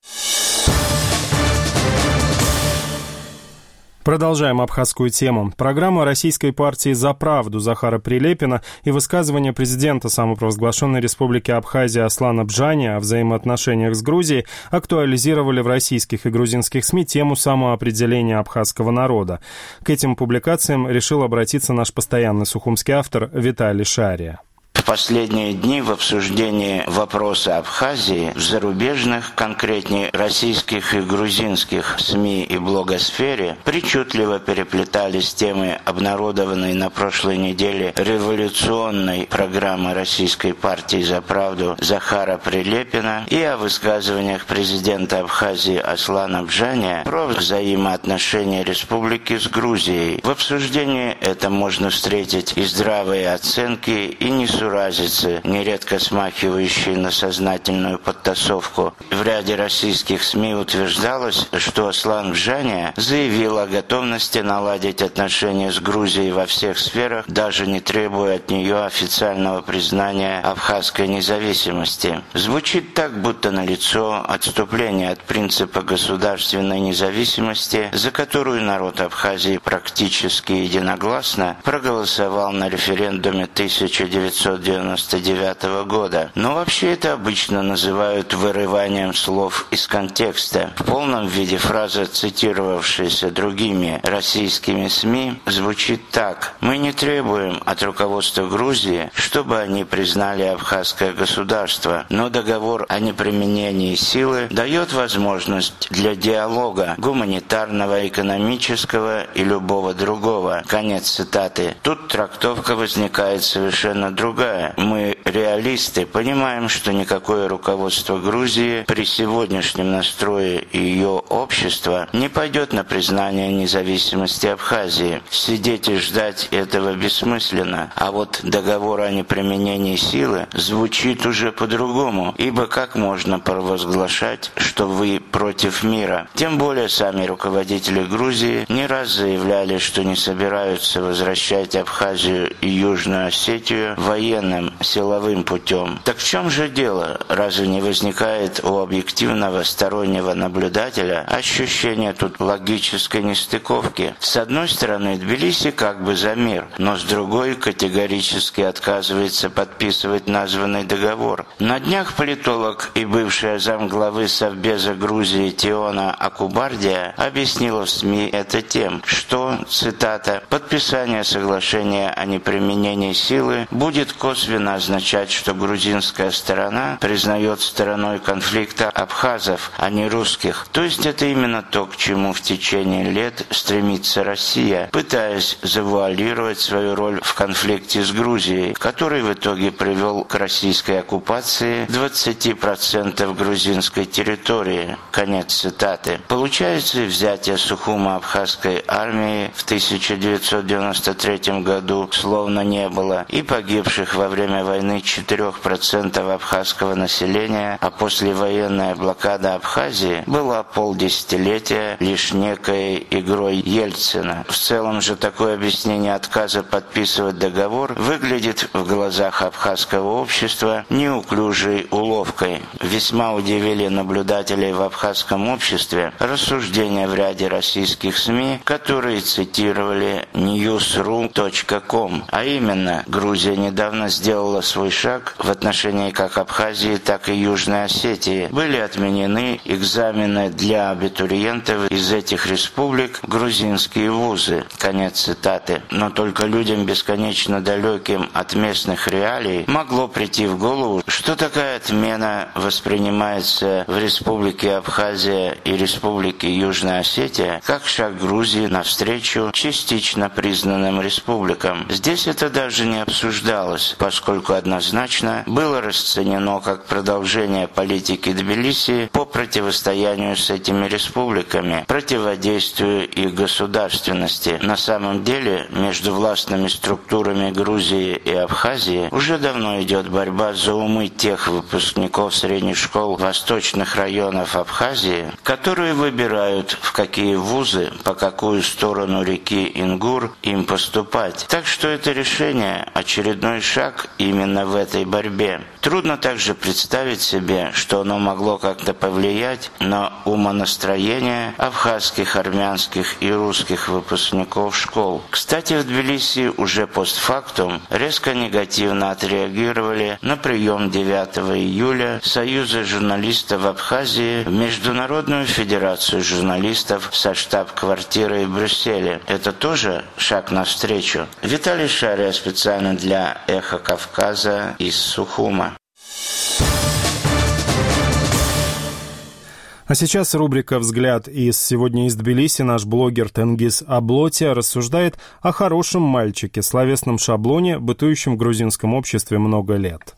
Продолжаем абхазскую тему. Программа Российской партии «За правду» Захара Прилепина и высказывания президента самопровозглашенной республики Абхазия Аслана Бжани о взаимоотношениях с Грузией актуализировали в российских и грузинских СМИ тему самоопределения абхазского народа. К этим публикациям решил обратиться наш постоянный сухумский автор Виталий Шария. В последние дни в обсуждении вопроса Абхазии в зарубежных, конкретнее российских и грузинских СМИ и блогосфере причудливо переплетались темы, обнародованной на прошлой неделе революционной программы Российской партии «За правду» Захара Прилепина и о высказываниях президента Абхазии Аслана Бжани про взаимоотношения республики с Грузией. В обсуждении это можно встретить и здравые оценки, и несуразицы, нередко смахивающие на сознательную подтасовку. В ряде российских СМИ утверждалось, что Аслан Бжани заявил о готовности наладить отношения с Грузией во всех сферах, даже не требуя от нее официального признания абхазской независимости. Звучит так, будто налицо отступление от принципа государственной независимости, за которую народ Абхазии практически единогласно проголосовал на референдуме 1999 года. Но вообще это обычно называют вырыванием слов из контекста. В полном виде фраза, цитировавшаяся другими российскими СМИ, звучит так: «Мы не требуем от руководства Грузии, чтобы они признали абхазское государство, но договор о неприменении силы дает возможность для диалога гуманитарного, экономического и любого другого». Конец цитаты. Тут трактовка возникает совершенно другая. Мы, реалисты, понимаем, что никакое руководство Грузии при сегодняшнем настрое ее общества не пойдет на признание независимости Абхазии. Сидеть и ждать этого бессмысленно. А вот договор о неприменении силы звучит уже по-другому, ибо как можно провозглашать, что вы против мира? Тем более сами руководители Грузии не раз заявляли, что не собираются возвращать Абхазию и Южную Осетию военным силовым путем. Так в чем же дело? Разве не возникает у объективного стороннего наблюдателя ощущение тут логической нестыковки? С одной стороны, Тбилиси как бы за мир, но с другой категорически отказывается подписывать названный договор. На днях политолог и бывшая замглавы Совбеза Грузии Теона Акубардия объяснила в СМИ это тем, что, цитата, «подписание соглашения о неприменении силы будет косвенно означать, что грузинская сторона признает стороной конфликта абхазов, а не русских. То есть это именно то, к чему в течение лет стремится Россия, пытаясь завуалировать свою роль в конфликте с Грузией, который в итоге привел к российской оккупации 20% грузинской территории». Конец цитаты. Получается, взятие Сухума абхазской армии в 1993 году словно не было, и погибших во время войны 4% абхазского населения, а послевоенная блокада Абхазии была полдесятилетия лишь некой игрой Ельцина. В целом же такое объяснение отказа подписывать договор выглядит в глазах абхазского общества неуклюжей уловкой. Весьма удивили наблюдателей в абхазском обществе рассуждения в ряде российских СМИ, которые цитировали newsru.com, а именно: Грузия недавно сделала свой шаг в отношении как Абхазии, так и Южной Осетии. Были отменены экзамены для абитуриентов из этих республик в грузинские вузы. Конец цитаты. Но только людям, бесконечно далеким от местных реалий, могло прийти в голову, что такая отмена воспринимается в Республике Абхазия и Республике Южная Осетия как шаг Грузии навстречу частично признанным республикам. Здесь это даже не обсуждалось. поскольку однозначно было расценено как продолжение политики Тбилиси по противостоянию с этими республиками, противодействию их государственности. На самом деле, между властными структурами Грузии и Абхазии уже давно идет борьба за умы тех выпускников средних школ восточных районов Абхазии, которые выбирают, в какие вузы, по какую сторону реки Ингур им поступать. Так что это решение – очередной шаг именно в этой борьбе. Трудно также представить себе, что оно могло как-то повлиять на умонастроение абхазских, армянских и русских выпускников школ. Кстати, в Тбилиси уже постфактум резко негативно отреагировали на прием 9 июля Союза журналистов Абхазии в Международную федерацию журналистов со штаб-квартирой в Брюсселе. Это тоже шаг навстречу. Виталий Шария специально для «Эхо Кавказа» из Сухума. А сейчас рубрика «Взгляд» сегодня из Тбилиси. Наш блогер Тенгиз Аблотия рассуждает о хорошем мальчике, словесном шаблоне, бытующем в грузинском обществе много лет.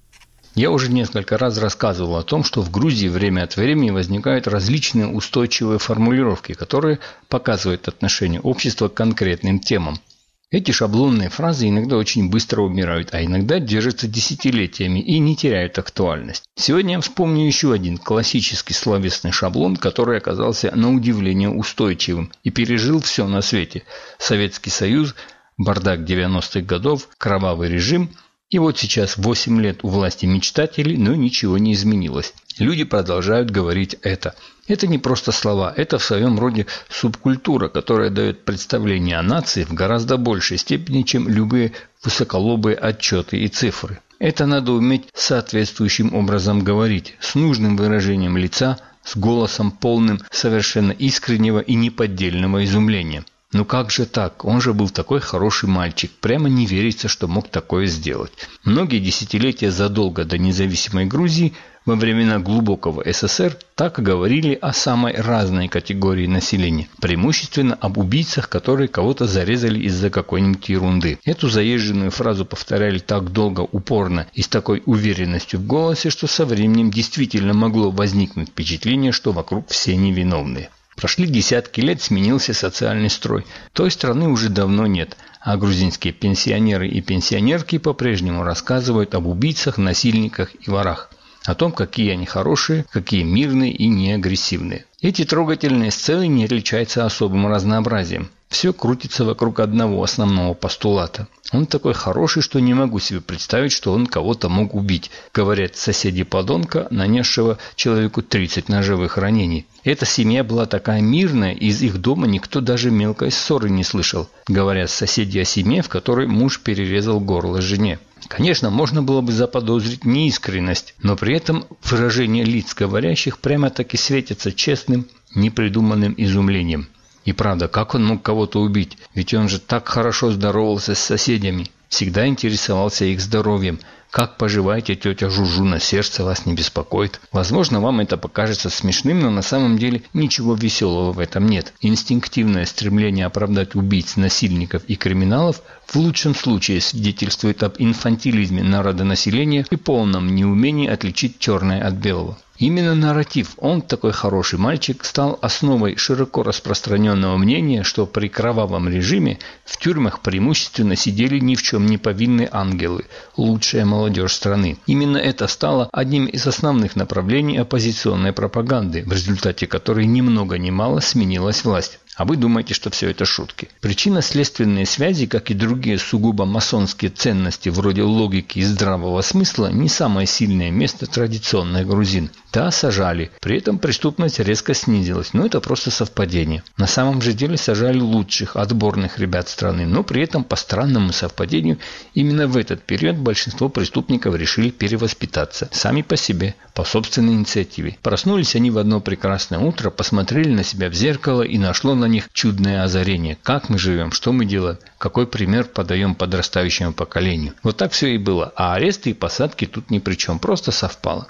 Я уже несколько раз рассказывал о том, что в Грузии время от времени возникают различные устойчивые формулировки, которые показывают отношение общества к конкретным темам. Эти шаблонные фразы иногда очень быстро умирают, а иногда держатся десятилетиями и не теряют актуальность. Сегодня я вспомню еще один классический словесный шаблон, который оказался на удивление устойчивым и пережил все на свете. Советский Союз, бардак 90-х годов, кровавый режим. И вот сейчас 8 лет у власти мечтателей, но ничего не изменилось. Люди продолжают говорить это. Это не просто слова, это в своем роде субкультура, которая дает представление о нации в гораздо большей степени, чем любые высоколобые отчеты и цифры. Это надо уметь соответствующим образом говорить, с нужным выражением лица, с голосом полным совершенно искреннего и неподдельного изумления. Ну как же так? Он же был такой хороший мальчик. Прямо не верится, что мог такое сделать. Многие десятилетия задолго до независимой Грузии, во времена глубокого СССР, так и говорили о самой разной категории населения. Преимущественно об убийцах, которые кого-то зарезали из-за какой-нибудь ерунды. Эту заезженную фразу повторяли так долго, упорно и с такой уверенностью в голосе, что со временем действительно могло возникнуть впечатление, что вокруг все невиновные. Прошли десятки лет, сменился социальный строй. Той страны уже давно нет, а грузинские пенсионеры и пенсионерки по-прежнему рассказывают об убийцах, насильниках и ворах. О том, какие они хорошие, какие мирные и неагрессивные. Эти трогательные сцены не отличаются особым разнообразием. Все крутится вокруг одного основного постулата. Он такой хороший, что не могу себе представить, что он кого-то мог убить, говорят соседи подонка, нанесшего человеку 30 ножевых ранений. Эта семья была такая мирная, из их дома никто даже мелкой ссоры не слышал, говорят соседи о семье, в которой муж перерезал горло жене. Конечно, можно было бы заподозрить неискренность, но при этом выражения лиц говорящих прямо-таки светятся честным, непридуманным изумлением. И правда, как он мог кого-то убить? Ведь он же так хорошо здоровался с соседями, всегда интересовался их здоровьем. Как поживаете, тетя Жужуна, сердце вас не беспокоит? Возможно, вам это покажется смешным, но на самом деле ничего веселого в этом нет. Инстинктивное стремление оправдать убийц, насильников и криминалов в лучшем случае свидетельствует об инфантилизме народонаселения и полном неумении отличить черное от белого. Именно нарратив «он такой хороший мальчик» стал основой широко распространенного мнения, что при кровавом режиме в тюрьмах преимущественно сидели ни в чем не повинные ангелы, лучшая молодежь страны. Именно это стало одним из основных направлений оппозиционной пропаганды, в результате которой ни много ни мало сменилась власть. А вы думаете, что все это шутки? Причинно-следственные связи, как и другие сугубо масонские ценности вроде логики и здравого смысла, не самое сильное место традиционных грузин. Да, сажали. При этом преступность резко снизилась, но это просто совпадение. На самом же деле сажали лучших, отборных ребят страны, но при этом по странному совпадению именно в этот период большинство преступников решили перевоспитаться. Сами по себе, по собственной инициативе. Проснулись они в одно прекрасное утро, посмотрели на себя в зеркало и нашло на них чудное озарение. Как мы живем, что мы делаем, какой пример подаем подрастающему поколению. Вот так все и было, а аресты и посадки тут ни при чем, просто совпало.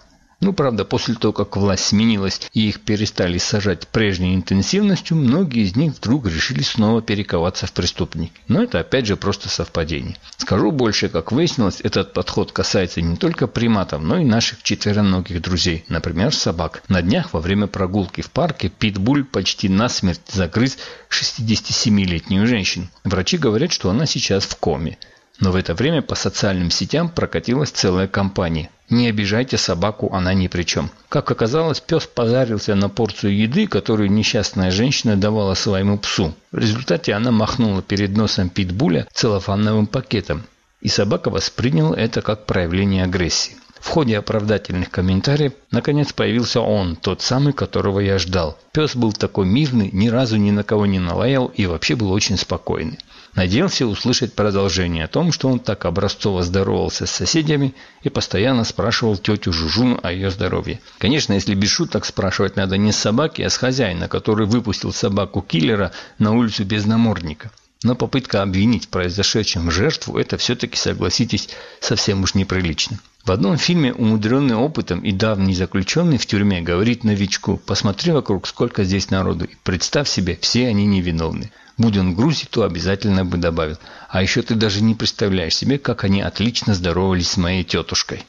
Ну, правда, после того, как власть сменилась и их перестали сажать прежней интенсивностью, многие из них вдруг решили снова перековаться в преступники. Но это опять же просто совпадение. Скажу больше, как выяснилось, этот подход касается не только приматов, но и наших четвероногих друзей, например, собак. На днях во время прогулки в парке питбуль почти насмерть загрыз 67-летнюю женщину. Врачи говорят, что она сейчас в коме. Но в это время по социальным сетям прокатилась целая кампания. Не обижайте собаку, она ни при чем. Как оказалось, пес позарился на порцию еды, которую несчастная женщина давала своему псу. В результате она махнула перед носом питбуля целлофановым пакетом. И собака восприняла это как проявление агрессии. В ходе оправдательных комментариев наконец появился он, тот самый, которого я ждал. Пес был такой мирный, ни разу ни на кого не налаял и вообще был очень спокойный. Надеялся услышать продолжение о том, что он так образцово здоровался с соседями и постоянно спрашивал тетю Жужуну о ее здоровье. Конечно, если без шуток, спрашивать надо не с собаки, а с хозяина, который выпустил собаку-киллера на улицу без намордника. Но попытка обвинить в произошедшем жертву – это все-таки, согласитесь, совсем уж неприлично. В одном фильме умудренный опытом и давний заключенный в тюрьме говорит новичку: «Посмотри вокруг, сколько здесь народу, и представь себе, все они невиновны». Будь он в Грузии, то обязательно бы добавил: «А еще ты даже не представляешь себе, как они отлично здоровались с моей тетушкой».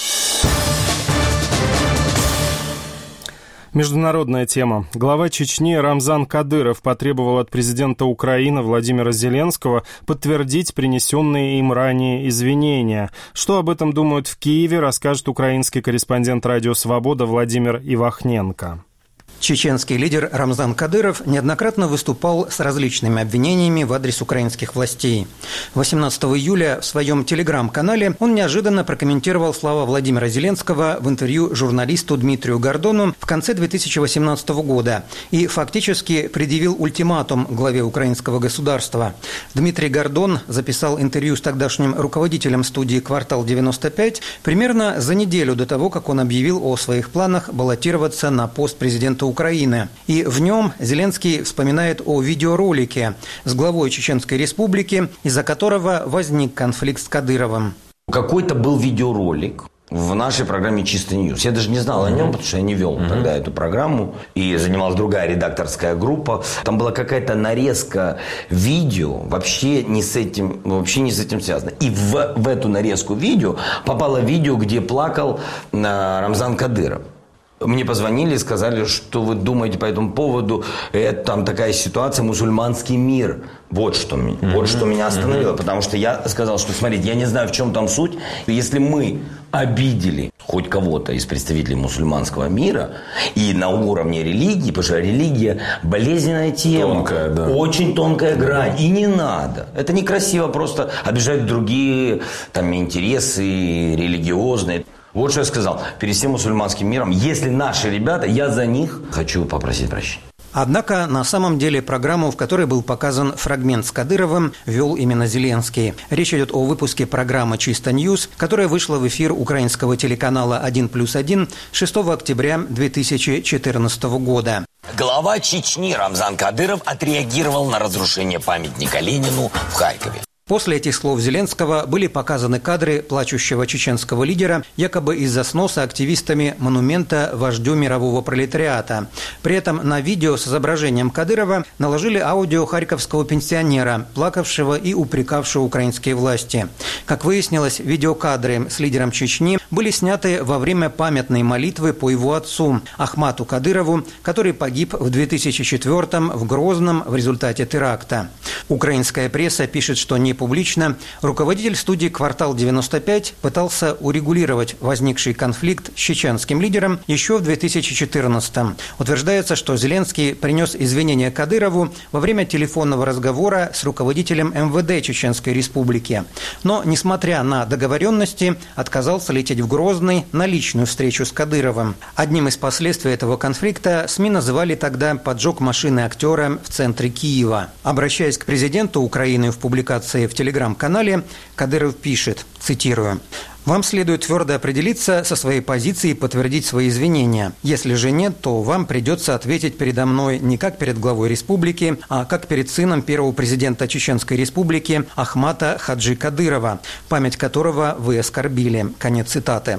Международная тема. Глава Чечни Рамзан Кадыров потребовал от президента Украины Владимира Зеленского подтвердить принесенные им ранее извинения. Что об этом думают в Киеве, расскажет украинский корреспондент «Радио Свобода» Владимир Ивахненко. Чеченский лидер Рамзан Кадыров неоднократно выступал с различными обвинениями в адрес украинских властей. 18 июля в своем телеграм-канале он неожиданно прокомментировал слова Владимира Зеленского в интервью журналисту Дмитрию Гордону в конце 2018 года и фактически предъявил ультиматум главе украинского государства. Дмитрий Гордон записал интервью с тогдашним руководителем студии «Квартал-95» примерно за неделю до того, как он объявил о своих планах баллотироваться на пост президента Украины. И в нем Зеленский вспоминает о видеоролике с главой Чеченской Республики, из-за которого возник конфликт с Кадыровым. Какой-то был видеоролик в нашей программе «Чисто Ньюс». Я даже не знал о нем, потому что я не вел тогда эту программу, и занималась другая редакторская группа. Там была какая-то нарезка видео, вообще не с этим связано. И в эту нарезку видео попало видео, где плакал Рамзан Кадыров. Мне позвонили и сказали, что вы думаете по этому поводу, там такая ситуация, мусульманский мир. Вот что меня остановило, потому что я сказал, что смотрите, я не знаю, в чем там суть. Если мы обидели хоть кого-то из представителей мусульманского мира и на уровне религии, потому что религия болезненная тема, тонкая, да. Очень тонкая грань, и не надо. Это некрасиво просто обижать другие там интересы религиозные. Вот что я сказал перед всем мусульманским миром. Если наши ребята, я за них хочу попросить прощения. Однако, на самом деле, программу, в которой был показан фрагмент с Кадыровым, вел именно Зеленский. Речь идет о выпуске программы «Чисто Ньюс», которая вышла в эфир украинского телеканала «1+1» 6 октября 2014 года. Глава Чечни Рамзан Кадыров отреагировал на разрушение памятника Ленину в Харькове. После этих слов Зеленского были показаны кадры плачущего чеченского лидера якобы из-за сноса активистами монумента вождю мирового пролетариата. При этом на видео с изображением Кадырова наложили аудио харьковского пенсионера, плакавшего и упрекавшего украинские власти. Как выяснилось, видеокадры с лидером Чечни были сняты во время памятной молитвы по его отцу Ахмату Кадырову, который погиб в 2004-м в Грозном в результате теракта. Украинская пресса пишет, что не публично, руководитель студии «Квартал-95» пытался урегулировать возникший конфликт с чеченским лидером еще в 2014-м. Утверждается, что Зеленский принес извинения Кадырову во время телефонного разговора с руководителем МВД Чеченской Республики. Но, несмотря на договоренности, отказался лететь в Грозный на личную встречу с Кадыровым. Одним из последствий этого конфликта СМИ называли тогда поджог машины актера в центре Киева. Обращаясь к президенту Украины в публикации в телеграм-канале, Кадыров пишет, цитирую: «Вам следует твердо определиться со своей позицией и подтвердить свои извинения. Если же нет, то вам придется ответить передо мной не как перед главой республики, а как перед сыном первого президента Чеченской Республики Ахмата Хаджи Кадырова, память которого вы оскорбили». Конец цитаты.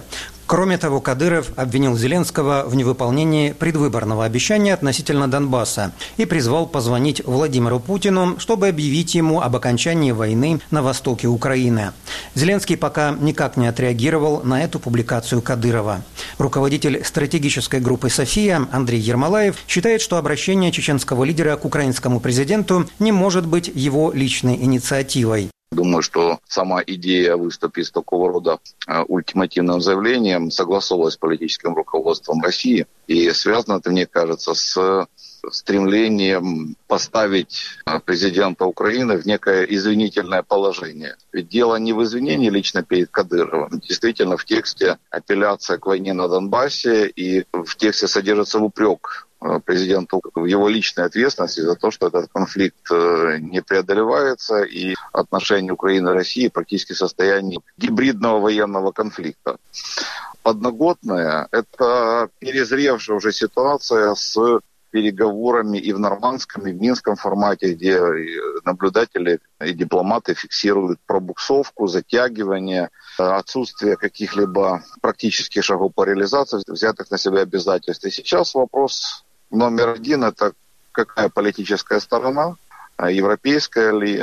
Кроме того, Кадыров обвинил Зеленского в невыполнении предвыборного обещания относительно Донбасса и призвал позвонить Владимиру Путину, чтобы объявить ему об окончании войны на востоке Украины. Зеленский пока никак не отреагировал на эту публикацию Кадырова. Руководитель стратегической группы «София» Андрей Ермолаев считает, что обращение чеченского лидера к украинскому президенту не может быть его личной инициативой. Думаю, что сама идея выступить с такого рода ультимативным заявлением согласовалась с политическим руководством России. И связано это, мне кажется, с стремлением поставить президента Украины в некое извинительное положение. Ведь дело не в извинении лично перед Кадыровым. Действительно, в тексте апелляция к войне на Донбассе, и в тексте содержится упрек президенту в его личной ответственности за то, что этот конфликт не преодолевается, и отношения Украины и России практически в состоянии гибридного военного конфликта. Подноготная – это перезревшая уже ситуация с переговорами и в нормандском, и в минском формате, где наблюдатели и дипломаты фиксируют пробуксовку, затягивание, отсутствие каких-либо практических шагов по реализации взятых на себя обязательств. И сейчас вопрос номер один – это какая политическая сторона, европейская ли,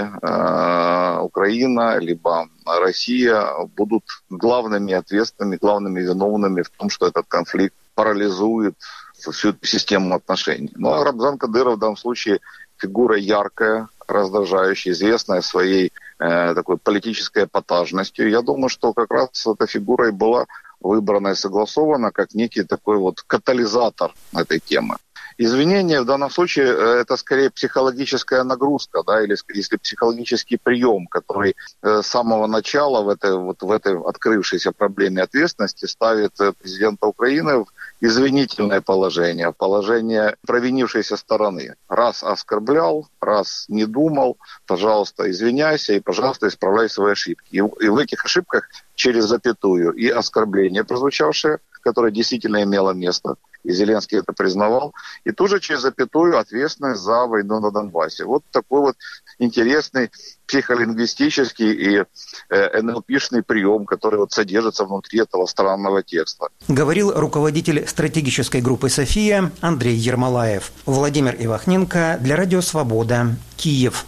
Украина, либо Россия, будут главными ответственными, главными виновными в том, что этот конфликт парализует всю систему отношений. А Рамзан Кадыров в данном случае фигура яркая, раздражающая, известная своей такой политической эпатажностью. Я думаю, что как раз эта фигура и была выбрана и согласована как некий такой вот катализатор этой темы. Извинения в данном случае это скорее психологическая нагрузка, да, или если психологический прием, который с самого начала в этой открывшейся проблеме ответственности ставит президента Украины в извинительное положение, положение провинившейся стороны. Раз оскорблял, раз не думал, пожалуйста, извиняйся и, пожалуйста, исправляй свои ошибки. И в этих ошибках через запятую и оскорбление прозвучавшее, которое действительно имело место, и Зеленский это признавал, и тоже через запятую ответственность за войну на Донбассе. Вот такой вот интересный психолингвистический и НЛПшный прием, который вот содержится внутри этого странного текста. Говорил руководитель стратегической группы «София» Андрей Ермолаев. Владимир Ивахненко для Радио Свобода, Киев.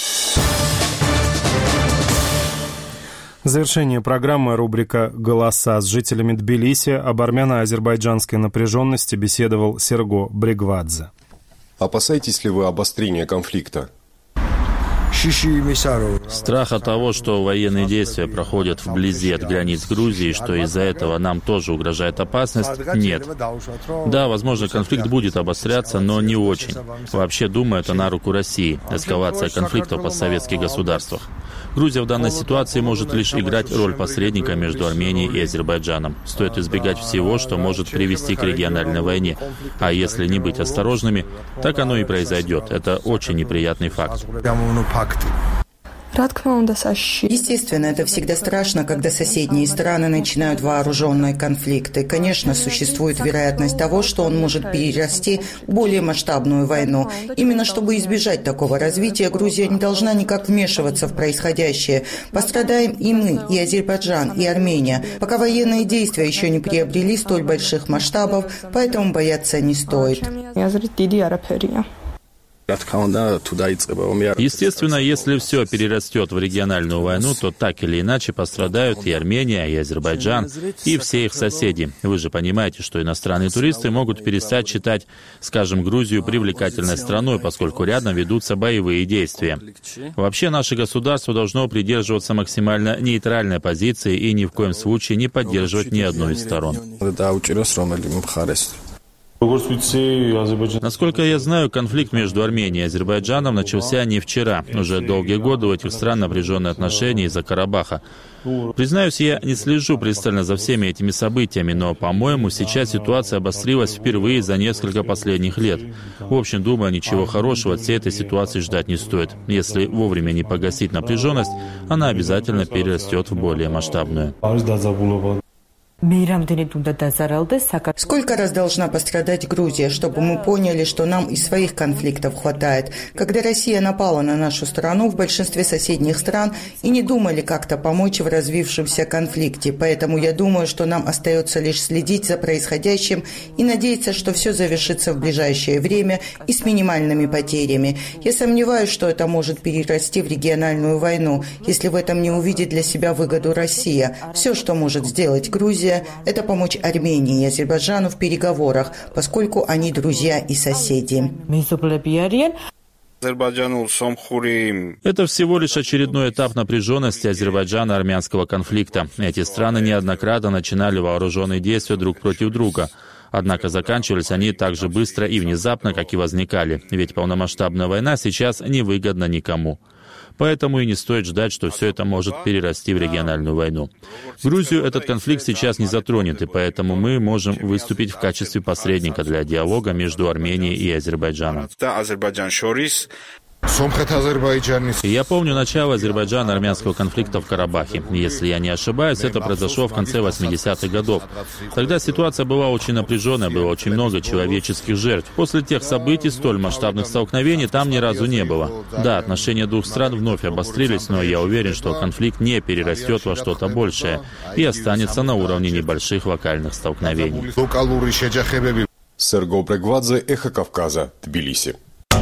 Завершение программы рубрика «Голоса». С жителями Тбилиси об армяно-азербайджанской напряженности беседовал Серго Бригвадзе. Опасаетесь ли вы обострения конфликта? Страх от того, что военные действия проходят вблизи от границ Грузии, что из-за этого нам тоже угрожает опасность, нет. Да, возможно, конфликт будет обостряться, но не очень. Вообще, думаю, это на руку России, эскалация конфликта в постсоветских государствах. Грузия в данной ситуации может лишь играть роль посредника между Арменией и Азербайджаном. Стоит избегать всего, что может привести к региональной войне. А если не быть осторожными, так оно и произойдет. Это очень неприятный факт. Естественно, это всегда страшно, когда соседние страны начинают вооруженные конфликты. Конечно, существует вероятность того, что он может перерасти в более масштабную войну. Именно чтобы избежать такого развития, Грузия не должна никак вмешиваться в происходящее. Пострадаем и мы, и Азербайджан, и Армения, пока военные действия еще не приобрели столь больших масштабов, поэтому бояться не стоит. Естественно, если все перерастет в региональную войну, то так или иначе пострадают и Армения, и Азербайджан, и все их соседи. Вы же понимаете, что иностранные туристы могут перестать считать, скажем, Грузию привлекательной страной, поскольку рядом ведутся боевые действия. Вообще, наше государство должно придерживаться максимально нейтральной позиции и ни в коем случае не поддерживать ни одну из сторон. Насколько я знаю, конфликт между Арменией и Азербайджаном начался не вчера. Уже долгие годы у этих стран напряженные отношения из-за Карабаха. Признаюсь, я не слежу пристально за всеми этими событиями, но, по-моему, сейчас ситуация обострилась впервые за несколько последних лет. В общем, думаю, ничего хорошего от всей этой ситуации ждать не стоит. Если вовремя не погасить напряженность, она обязательно перерастет в более масштабную. Сколько раз должна пострадать Грузия, чтобы мы поняли, что нам и своих конфликтов хватает? Когда Россия напала на нашу страну, в большинстве соседних стран и не думали как-то помочь в развившемся конфликте. Поэтому я думаю, что нам остается лишь следить за происходящим и надеяться, что все завершится в ближайшее время и с минимальными потерями. Я сомневаюсь, что это может перерасти в региональную войну, если в этом не увидит для себя выгоду Россия. Все, что может сделать Грузия, это помочь Армении и Азербайджану в переговорах, поскольку они друзья и соседи. Это всего лишь очередной этап напряженности Азербайджана-армянского конфликта. Эти страны неоднократно начинали вооруженные действия друг против друга. Однако заканчивались они так же быстро и внезапно, как и возникали. Ведь полномасштабная война сейчас невыгодна никому. Поэтому и не стоит ждать, что все это может перерасти в региональную войну. Грузию этот конфликт сейчас не затронет, и поэтому мы можем выступить в качестве посредника для диалога между Арменией и Азербайджаном. Я помню начало Азербайджано-армянского конфликта в Карабахе. Если я не ошибаюсь, это произошло в конце 80-х годов. Тогда ситуация была очень напряженная, было очень много человеческих жертв. После тех событий столь масштабных столкновений там ни разу не было. Да, отношения двух стран вновь обострились, но я уверен, что конфликт не перерастет во что-то большее и останется на уровне небольших локальных столкновений. Серго Брегвадзе, Эхо Кавказа, Тбилиси.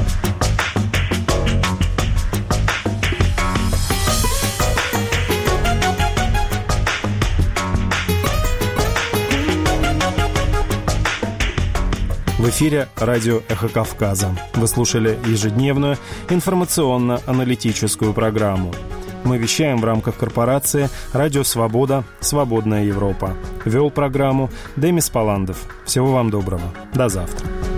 В эфире радио «Эхо Кавказа». Вы слушали ежедневную информационно-аналитическую программу. Мы вещаем в рамках корпорации «Радио Свобода. Свободная Европа». Вел программу Демис Паландов. Всего вам доброго. До завтра.